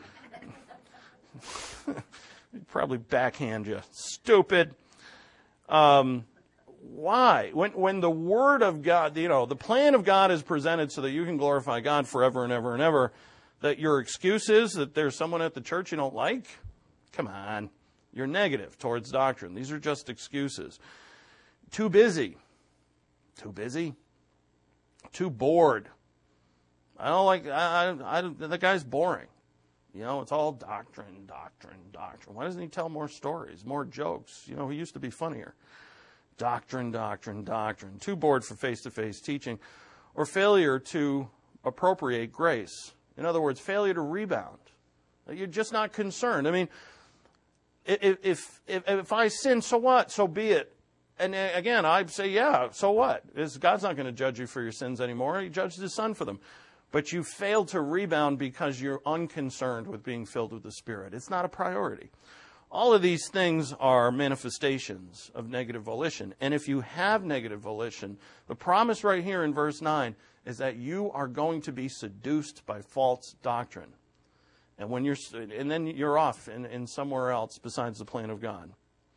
He'd probably backhand you. Stupid. Um, why? When when the Word of God, you know, the plan of God is presented so that you can glorify God forever and ever and ever, that your excuse is that there's someone at the church you don't like? Come on. You're negative towards doctrine. These are just excuses. Too busy. Too busy. Too bored. I don't like, I, I, I, the guy's boring. You know, it's all doctrine, doctrine, doctrine. Why doesn't he tell more stories, more jokes? You know, he used to be funnier. Doctrine, doctrine, doctrine. Too bored for face-to-face teaching. Or failure to appropriate grace. In other words, failure to rebound. You're just not concerned. I mean, if if if, if I sin, so what? So be it. And again, I'd say, yeah, so what? God's not going to judge you for your sins anymore. He judged his Son for them. But you failed to rebound because you're unconcerned with being filled with the Spirit. It's not a priority. All of these things are manifestations of negative volition. And if you have negative volition, the promise right here in verse nine is that you are going to be seduced by false doctrine. And when you're, and then you're off in, in somewhere else besides the plan of God.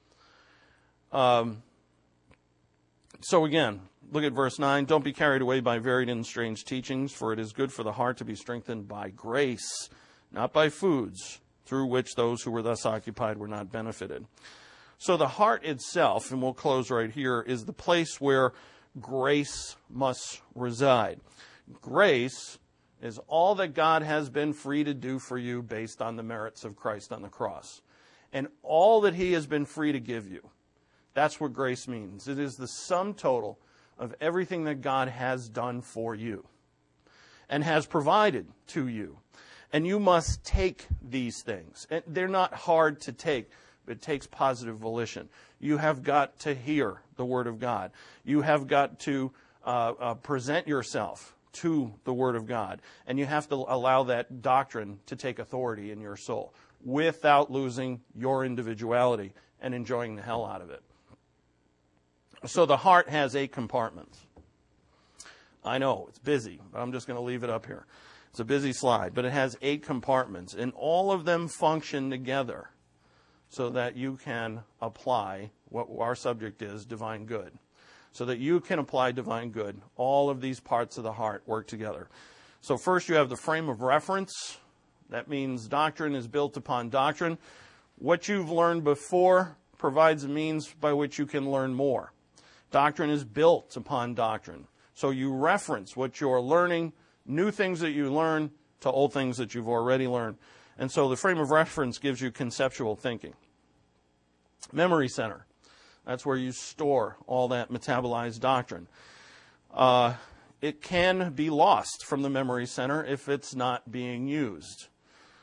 Um, so again, look at verse nine. Don't be carried away by varied and strange teachings, for it is good for the heart to be strengthened by grace, not by foods, through which those who were thus occupied were not benefited. So the heart itself, and we'll close right here, is the place where grace must reside. Grace is all that God has been free to do for you based on the merits of Christ on the cross. And all that he has been free to give you. That's what grace means. It is the sum total of everything that God has done for you and has provided to you. And you must take these things. And they're not hard to take, but it takes positive volition. You have got to hear the Word of God. You have got to uh, uh, present yourself to the Word of God. And you have to allow that doctrine to take authority in your soul without losing your individuality and enjoying the hell out of it. So the heart has eight compartments. I know, it's busy, but I'm just going to leave it up here. It's a busy slide, but it has eight compartments, and all of them function together so that you can apply what our subject is, divine good. So that you can apply divine good. All of these parts of the heart work together. So first you have the frame of reference. That means doctrine is built upon doctrine. What you've learned before provides a means by which you can learn more. Doctrine is built upon doctrine. So you reference what you're learning, new things that you learn, to old things that you've already learned. And so the frame of reference gives you conceptual thinking. Memory center. That's where you store all that metabolized doctrine. Uh, it can be lost from the memory center if it's not being used.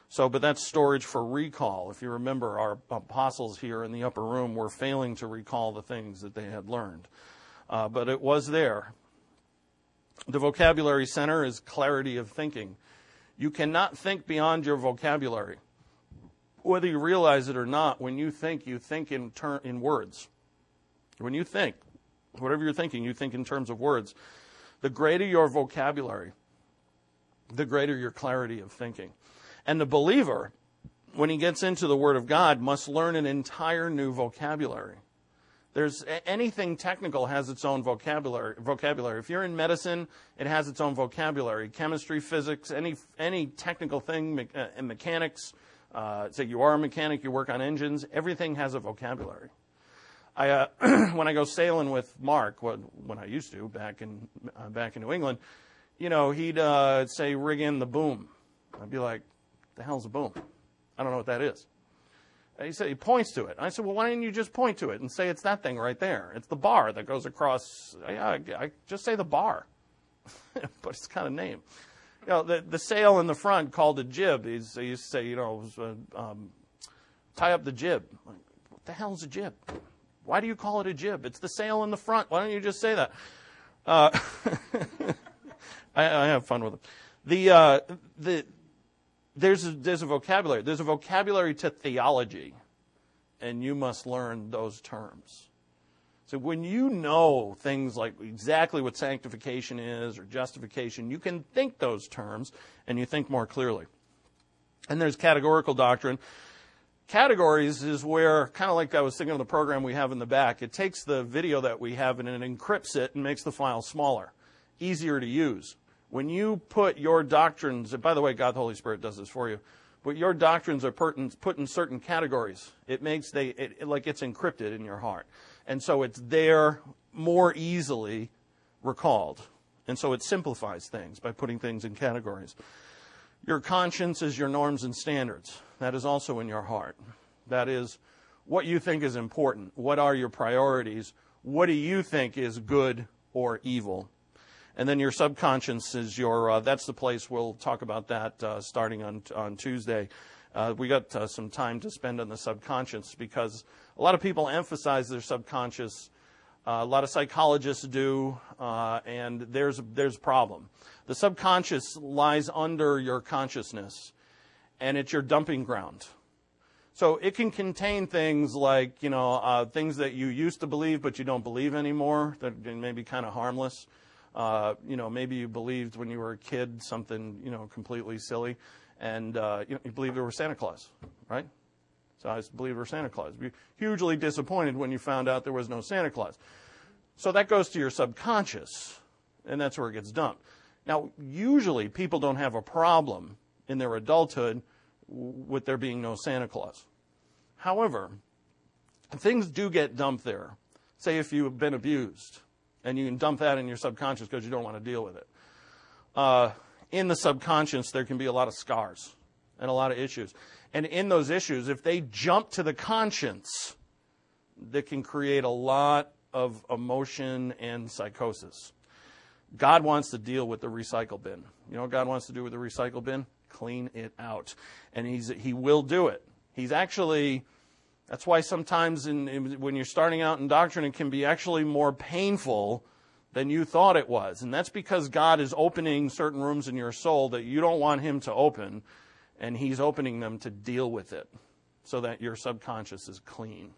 So, but that's storage for recall. If you remember, our apostles here in the upper room were failing to recall the things that they had learned. Uh, but it was there. The vocabulary center is clarity of thinking. You cannot think beyond your vocabulary. Whether you realize it or not, when you think, you think in ter- in words. When you think, whatever you're thinking, you think in terms of words. The greater your vocabulary, the greater your clarity of thinking. And the believer, when he gets into the Word of God, must learn an entire new vocabulary. There's anything technical has its own vocabulary. Vocabulary. If you're in medicine, it has its own vocabulary. Chemistry, physics, any any technical thing, me, uh, mechanics. Uh, say you are a mechanic, you work on engines. Everything has a vocabulary. I uh, when I go sailing with Mark, when, when I used to back in uh, back in New England, you know, he'd uh, say rig in the boom. I'd be like, the hell's a boom? I don't know what that is. And he said, he points to it. I said, well, why didn't you just point to it and say it's that thing right there? It's the bar that goes across. I, I just say the bar. But it's kind of name. You know, the, the sail in the front called a jib. He's, he used to say, you know, uh, um, tie up the jib. Like, what the hell is a jib? Why do you call it a jib? It's the sail in the front. Why don't you just say that? Uh, I, I have fun with it. The, uh, the, There's a, there's a vocabulary. There's a vocabulary to theology, and you must learn those terms. So when you know things like exactly what sanctification is or justification, you can think those terms, and you think more clearly. And there's categorical doctrine. Categories is where, kind of like I was thinking of the program we have in the back, it takes the video that we have and it encrypts it and makes the file smaller, easier to use. When you put your doctrines, and by the way, God the Holy Spirit does this for you, but your doctrines are put in, put in certain categories. It makes they it, it, like it's encrypted in your heart, and so it's there more easily recalled, and so it simplifies things by putting things in categories. Your conscience is your norms and standards. That is also in your heart. That is what you think is important. What are your priorities? What do you think is good or evil? And then your subconscious is your, uh, that's the place we'll talk about that uh, starting on on Tuesday. Uh, we got uh, some time to spend on the subconscious because a lot of people emphasize their subconscious. Uh, a lot of psychologists do, uh, and there's, there's a problem. The subconscious lies under your consciousness, and it's your dumping ground. So it can contain things like, you know, uh, things that you used to believe but you don't believe anymore that may be kind of harmless. Uh, you know, maybe you believed when you were a kid something, you know, completely silly, and uh, you, know, you believed there was Santa Claus, right? So I believed there was Santa Claus. You're hugely disappointed when you found out there was no Santa Claus. So that goes to your subconscious, and that's where it gets dumped. Now, usually people don't have a problem in their adulthood with there being no Santa Claus. However, things do get dumped there. Say if you have been abused, and you can dump that in your subconscious because you don't want to deal with it. Uh, in the subconscious, there can be a lot of scars and a lot of issues. And in those issues, if they jump to the conscience, that can create a lot of emotion and psychosis. God wants to deal with the recycle bin. You know what God wants to do with the recycle bin? Clean it out. And he's he will do it. He's actually... That's why sometimes in, in, when you're starting out in doctrine, it can be actually more painful than you thought it was. And that's because God is opening certain rooms in your soul that you don't want him to open, and he's opening them to deal with it so that your subconscious is clean.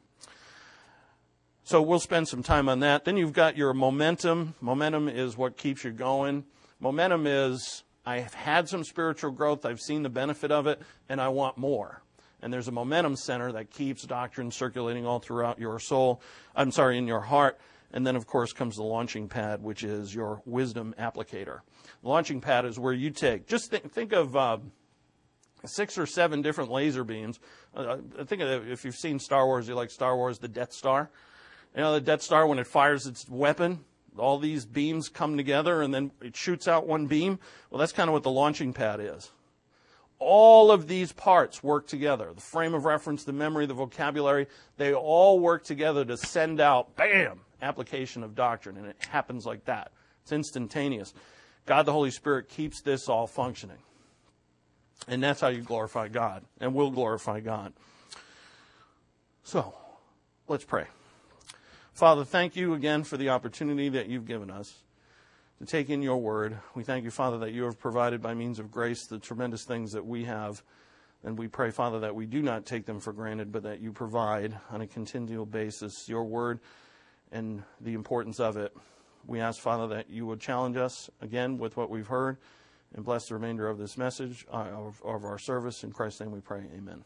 So we'll spend some time on that. Then you've got your momentum. Momentum is what keeps you going. Momentum is, I've had some spiritual growth, I've seen the benefit of it, and I want more. And there's a momentum center that keeps doctrine circulating all throughout your soul. I'm sorry, in your heart. And then, of course, comes the launching pad, which is your wisdom applicator. The launching pad is where you take, just think, think of uh, six or seven different laser beams. Uh, think of, if you've seen Star Wars, you like Star Wars, the Death Star. You know, the Death Star, when it fires its weapon, all these beams come together and then it shoots out one beam. Well, that's kind of what the launching pad is. All of these parts work together. The frame of reference, the memory, the vocabulary, they all work together to send out, bam, application of doctrine. And it happens like that. It's instantaneous. God the Holy Spirit keeps this all functioning. And that's how you glorify God, and will glorify God. So, let's pray. Father, thank you again for the opportunity that you've given us to take in your word. We thank you, Father, that you have provided by means of grace the tremendous things that we have. And we pray, Father, that we do not take them for granted, but that you provide on a continual basis your word and the importance of it. We ask, Father, that you would challenge us again with what we've heard and bless the remainder of this message, uh, of, of our service. In Christ's name we pray. Amen.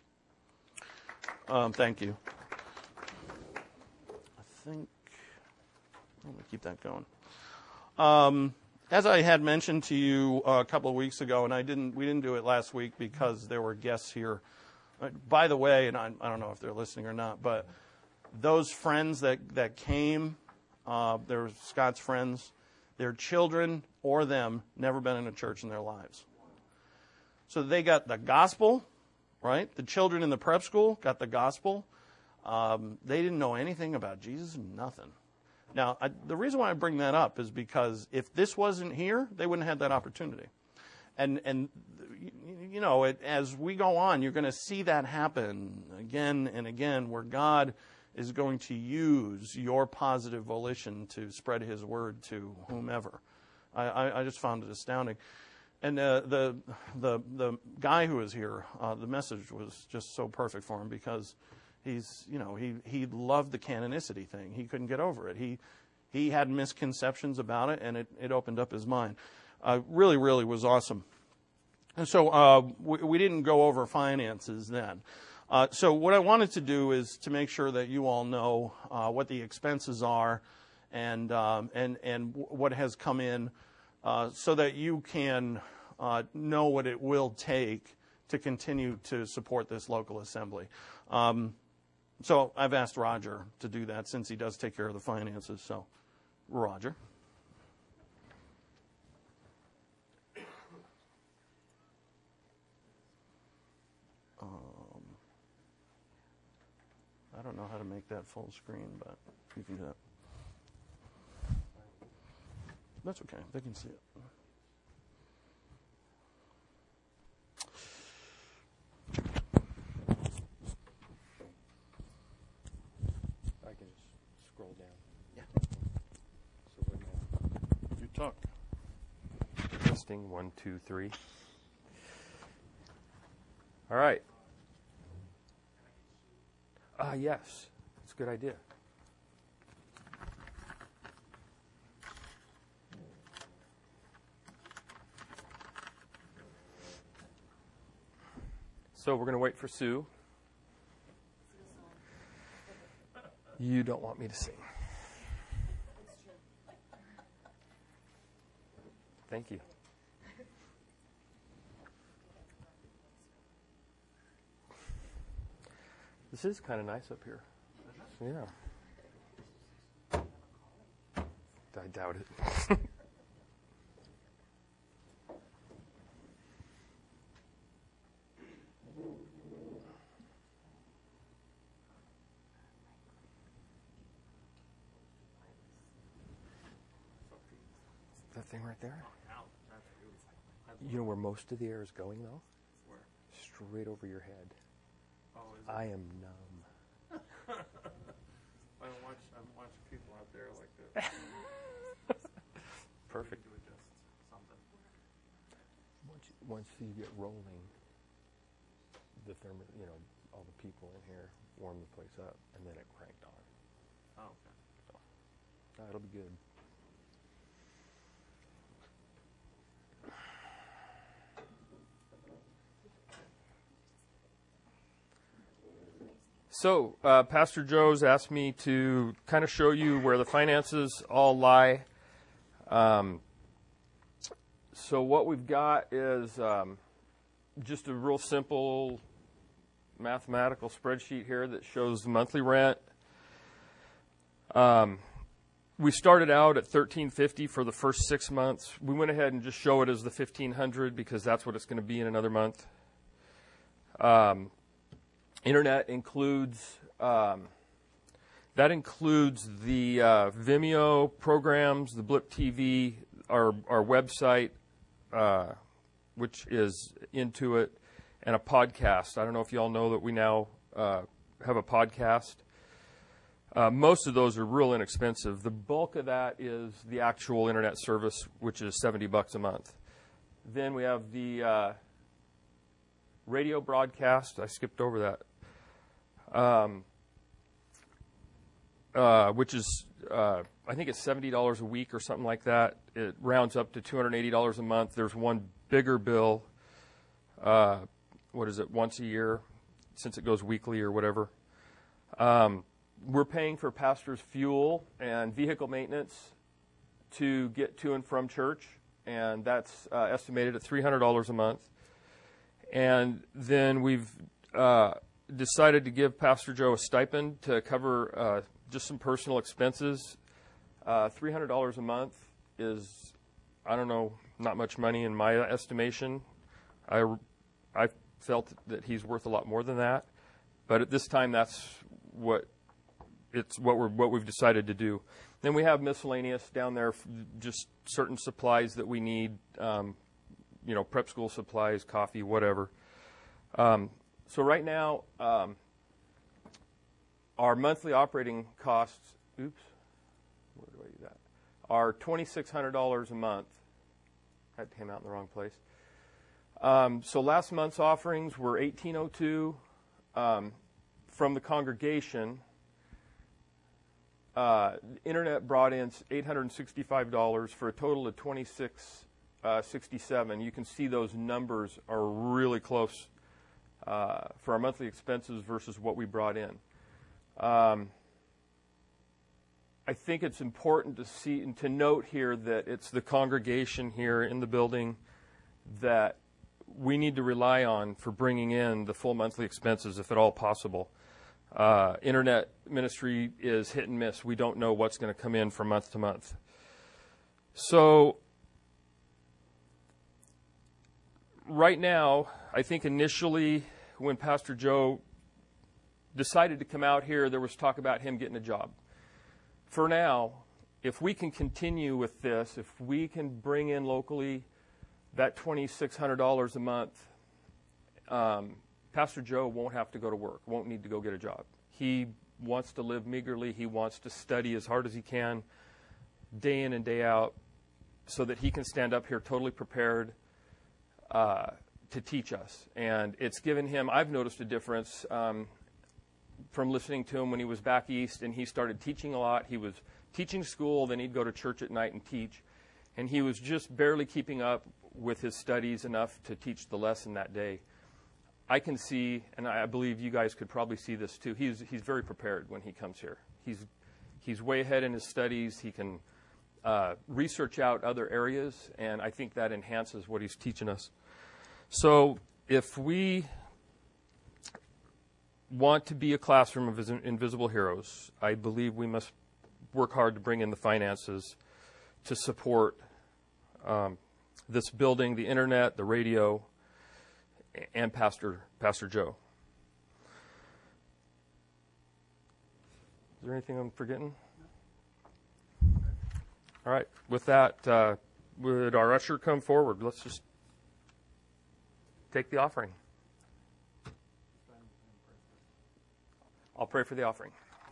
Um, thank you. I think, I'm going to keep that going. Um, as I had mentioned to you uh, a couple of weeks ago, and I didn't, we didn't do it last week because there were guests here. Uh, by the way, and I, I don't know if they're listening or not, but those friends that, that came, uh, they were Scott's friends, their children or them never been in a church in their lives. So they got the gospel, right? The children in the prep school got the gospel. Um, they didn't know anything about Jesus, nothing. Now, I, the reason why I bring that up is because if this wasn't here, they wouldn't have had that opportunity. And, and you know, it, as we go on, you're going to see that happen again and again, where God is going to use your positive volition to spread his word to whomever. I, I, I just found it astounding. And uh, the the the guy who was here, uh, the message was just so perfect for him because he's, you know, he, he loved the canonicity thing. He couldn't get over it. He he had misconceptions about it, and it, it opened up his mind. Uh, really, really was awesome. And so uh, we, we didn't go over finances then. Uh, so what I wanted to do is to make sure that you all know uh, what the expenses are and um, and and what has come in, uh, so that you can uh, know what it will take to continue to support this local assembly. Um, so I've asked Roger to do that since he does take care of the finances. So, Roger. I don't know how to make that full screen, but you can do that. That's okay. They can see it. I can just scroll down. Yeah. So what now? You talk. Testing one, two, three. All right. Ah, uh, yes. It's a good idea. So we're going to wait for Sue. You don't want me to sing. Thank you. This is kind of nice up here. Yeah. I doubt it. That thing right there? You know where most of the air is going, though? Where? Straight over your head. Oh, is it? I am numb. I watch. I'm watching people out there like that. Perfect. Do adjust something. Once you, once you get rolling, the thermo, you know, all the people in here warm the place up, and then it cranked on. Oh, okay. So, no, it'll be good. So, uh, Pastor Joe's asked me to kind of show you where the finances all lie. Um, so what we've got is um, just a real simple mathematical spreadsheet here that shows the monthly rent. Um, we started out at thirteen fifty for the first six months. We went ahead and just show it as the fifteen hundred because that's what it's going to be in another month. Um, Internet includes, um, that includes the uh, Vimeo programs, the Blip T V, our our website, uh, which is Intuit, and a podcast. I don't know if you all know that we now uh, have a podcast. Uh, most of those are real inexpensive. The bulk of that is the actual internet service, which is seventy bucks a month. Then we have the uh, radio broadcast. I skipped over that. Um, uh, which is, uh, I think it's seventy dollars a week or something like that. It rounds up to two hundred eighty dollars a month. There's one bigger bill, uh, what is it, once a year, since it goes weekly or whatever. Um, we're paying for pastors' fuel and vehicle maintenance to get to and from church, and that's uh, estimated at three hundred dollars a month. And then we've uh, decided to give Pastor Joe a stipend to cover uh, just some personal expenses. Uh, three hundred dollars a month is, I don't know, not much money in my estimation. I, I felt that he's worth a lot more than that, but at this time, that's what it's what we're what we've decided to do. Then we have miscellaneous down there, just certain supplies that we need, um, you know, prep school supplies, coffee, whatever. Um, so right now, um, our monthly operating costs, oops, where do I do that? Are twenty-six hundred dollars a month. That came out in the wrong place. Um, so last month's offerings were eighteen oh two um, from the congregation. Uh, internet brought in eight hundred sixty-five dollars for a total of twenty-six sixty-seven. You can see those numbers are really close uh, for our monthly expenses versus what we brought in. Um, I think it's important to see and to note here that it's the congregation here in the building that we need to rely on for bringing in the full monthly expenses, if at all possible. Uh, internet ministry is hit and miss. We don't know what's going to come in from month to month. So right now, I think initially when Pastor Joe decided to come out here, there was talk about him getting a job. For now, if we can continue with this, if we can bring in locally that twenty-six hundred dollars a month, um, Pastor Joe won't have to go to work, won't need to go get a job. He wants to live meagerly. He wants to study as hard as he can, day in and day out, so that he can stand up here totally prepared uh, to teach us. And it's given him, I've noticed a difference um, from listening to him when he was back east, and he started teaching a lot. He was teaching school, then he'd go to church at night and teach. And he was just barely keeping up with his studies enough to teach the lesson that day. I can see, and I believe you guys could probably see this too, he's he's very prepared when he comes here. He's he's way ahead in his studies. He can uh, research out other areas, and I think that enhances what he's teaching us. So if we want to be a classroom of invisible heroes, I believe we must work hard to bring in the finances to support um, this building, the internet, the radio, and Pastor Pastor Joe. Is there anything I'm forgetting? All right. With that, uh, would our usher come forward? Let's just take the offering. I'll pray for the offering.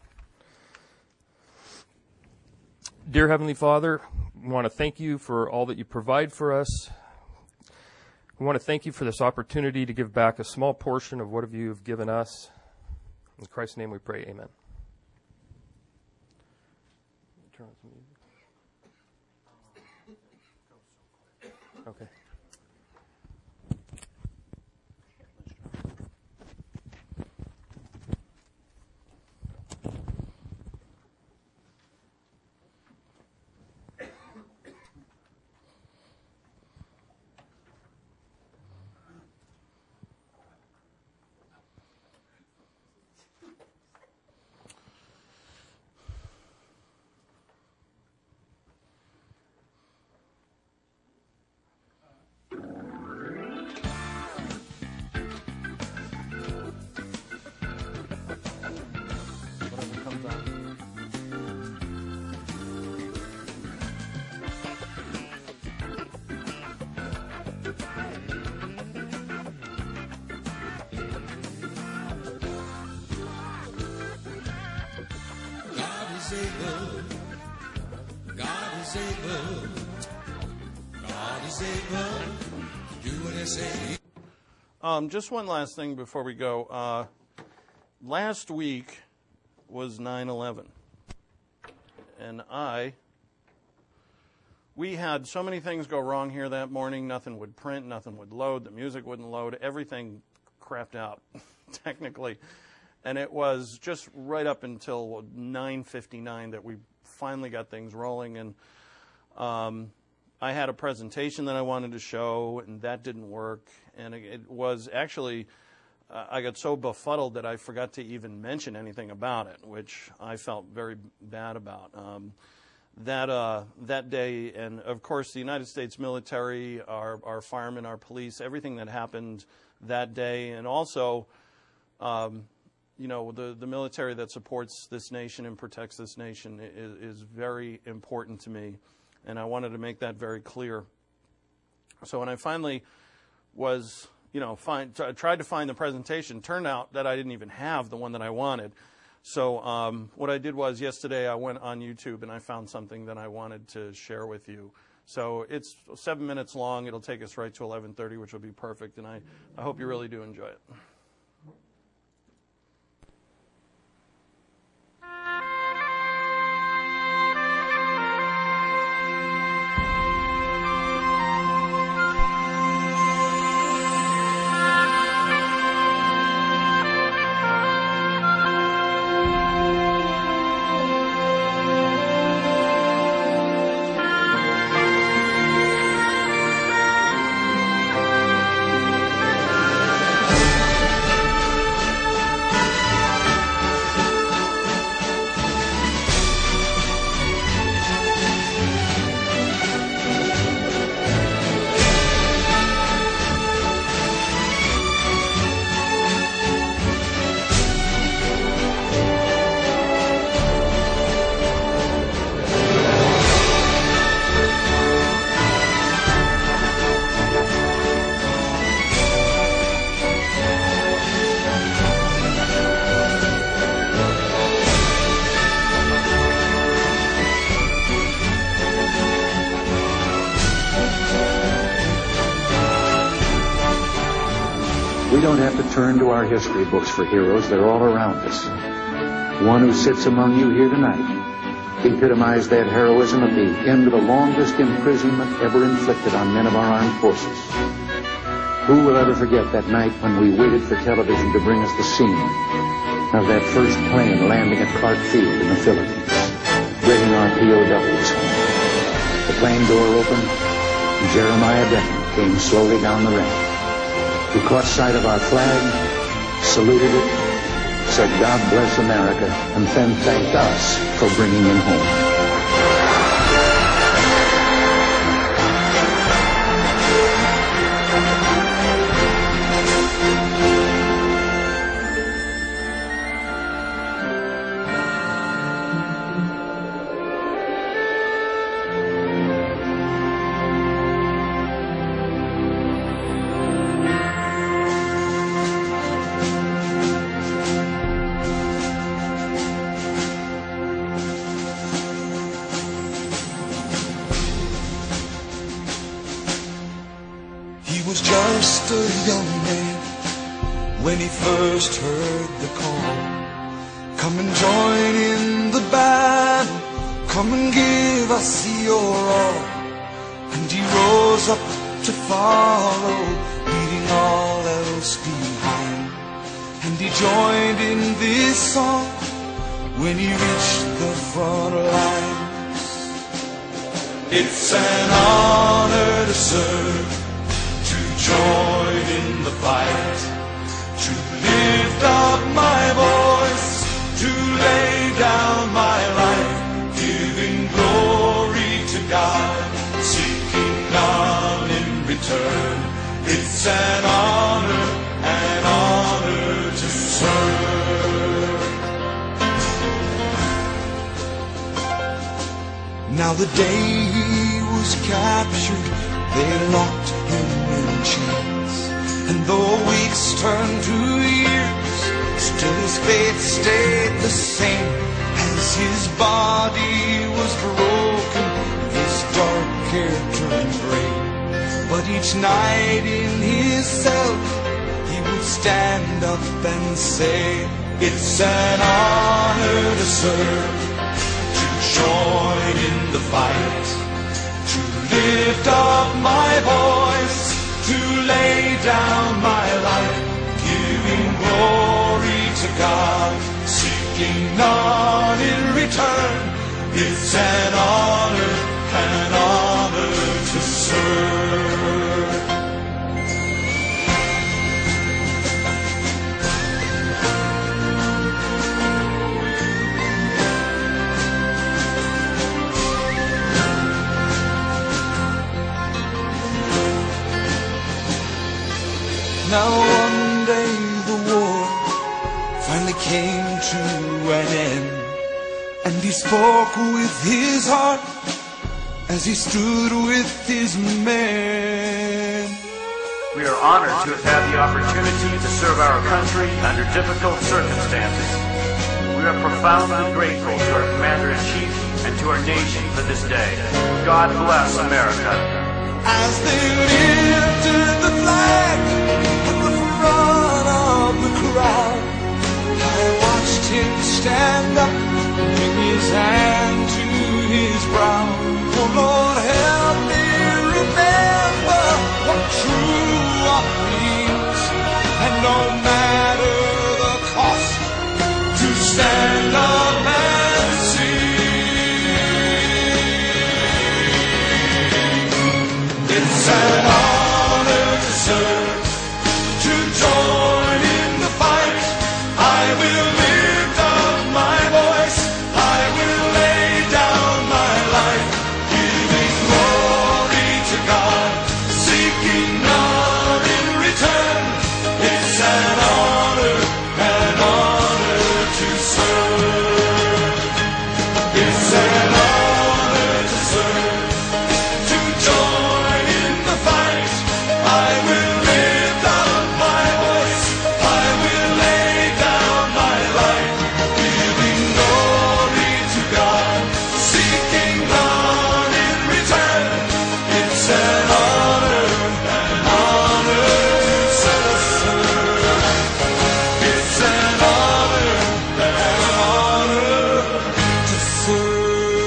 Dear Heavenly Father, we want to thank you for all that you provide for us. We want to thank you for this opportunity to give back a small portion of what you have given us. In Christ's name we pray, amen. Turn on some music. Okay. is able. God is able. God is able to do what he said. Um, just one last thing before we go. Uh, last week was nine eleven. And I, we had so many things go wrong here that morning. Nothing would print, nothing would load, the music wouldn't load, everything crapped out, technically. And it was just right up until nine fifty-nine that we finally got things rolling. And um, I had a presentation that I wanted to show, and that didn't work. And it, it was actually, uh, I got so befuddled that I forgot to even mention anything about it, which I felt very bad about. Um, that uh, that day, and of course the United States military, our, our firemen, our police, everything that happened that day, and also um, you know, the, the military that supports this nation and protects this nation is, is very important to me, and I wanted to make that very clear. So when I finally was, you know, find, t- tried to find the presentation, turned out that I didn't even have the one that I wanted. So um, what I did was yesterday I went on YouTube and I found something that I wanted to share with you. So it's seven minutes long. It'll take us right to eleven thirty, which will be perfect, and I, I hope you really do enjoy it. We don't have to turn to our history books for heroes. They're all around us. One who sits among you here tonight epitomized that heroism at the end of the longest imprisonment ever inflicted on men of our armed forces. Who will ever forget that night when we waited for television to bring us the scene of that first plane landing at Clark Field in the Philippines, bringing our P O Ws home. The plane door opened, and Jeremiah Benton came slowly down the ramp. He caught sight of our flag, saluted it, said, "God bless America," and then thanked us for bringing him home. Was just a young man when he first heard the call. Come and join in the band, come and give us your all. And he rose up to follow, leaving all else behind. And he joined in this song when he reached the front lines. It's an honor to serve, join in the fight, to lift up my voice, to lay down my life, giving glory to God, seeking none in return. It's an honor, an honor to serve. Now the day he was captured, they locked him in chains, and though weeks turned to years, still his faith stayed the same as as his body was broken, his dark hair turned gray. But each night in his cell, he would stand up and say, it's an honor to serve, to join in the fight, to lift up my voice, to lay down my life, giving glory to God, seeking none in return. It's an honor, an honor to serve. Now one day the war finally came to an end, and he spoke with his heart as he stood with his men. We are honored to have had the opportunity to serve our country under difficult circumstances. We are profoundly grateful to our Commander-in-Chief and to our nation for this day. God bless America. As they lifted the flag at the front of the crowd, I watched him stand up, bring his hand to his brow. Oh Lord, help me remember what true love means, and no matter the cost, to stand up and sing. It's an honor to serve, to join in the fight. I will lift up my voice, I will lay down my life, giving glory to God, seeking none in return. It's an honor, an honor to serve. It's an honor to serve, to join in the fight. I will lift up my voice, I will lay down my life, giving glory to God, seeking none in return. It's an honor, an honor to serve. It's an honor, an honor to serve.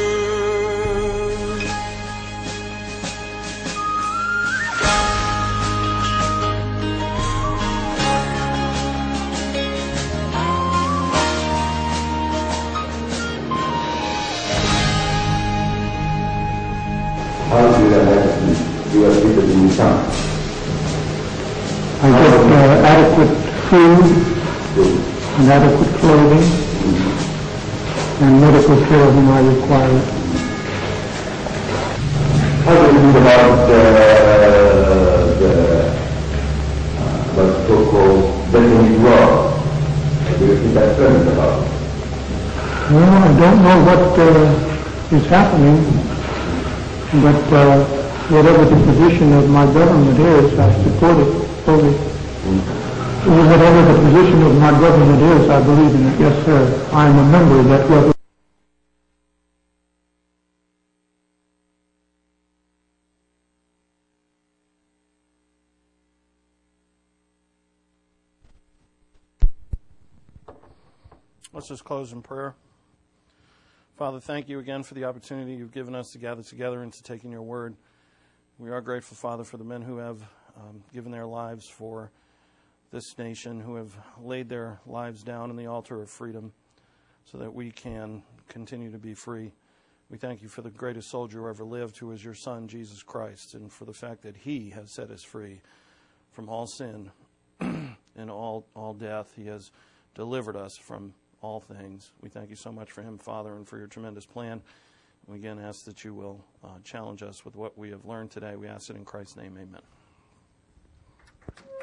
How do you elect your people in town? I get uh, adequate food and adequate clothing and medical care when I require it. How do you think about uh, the uh, what's so-called Bethany Law? What do you think that's turning about? Well, I don't know what uh, is happening, but uh, whatever the position of my government is, I support it fully. Whatever the position of my government is, I believe in it. Yes, sir. I am a member of that government. Let's just close in prayer. Father, thank you again for the opportunity you've given us to gather together and to take in your word. We are grateful, Father, for the men who have um, given their lives for this nation, who have laid their lives down on the altar of freedom so that we can continue to be free. We thank you for the greatest soldier who ever lived, who is your Son, Jesus Christ, and for the fact that he has set us free from all sin and all, all death. He has delivered us from all things. We thank you so much for him, Father, and for your tremendous plan. We again ask that you will uh, challenge us with what we have learned today. We ask it in Christ's name. Amen.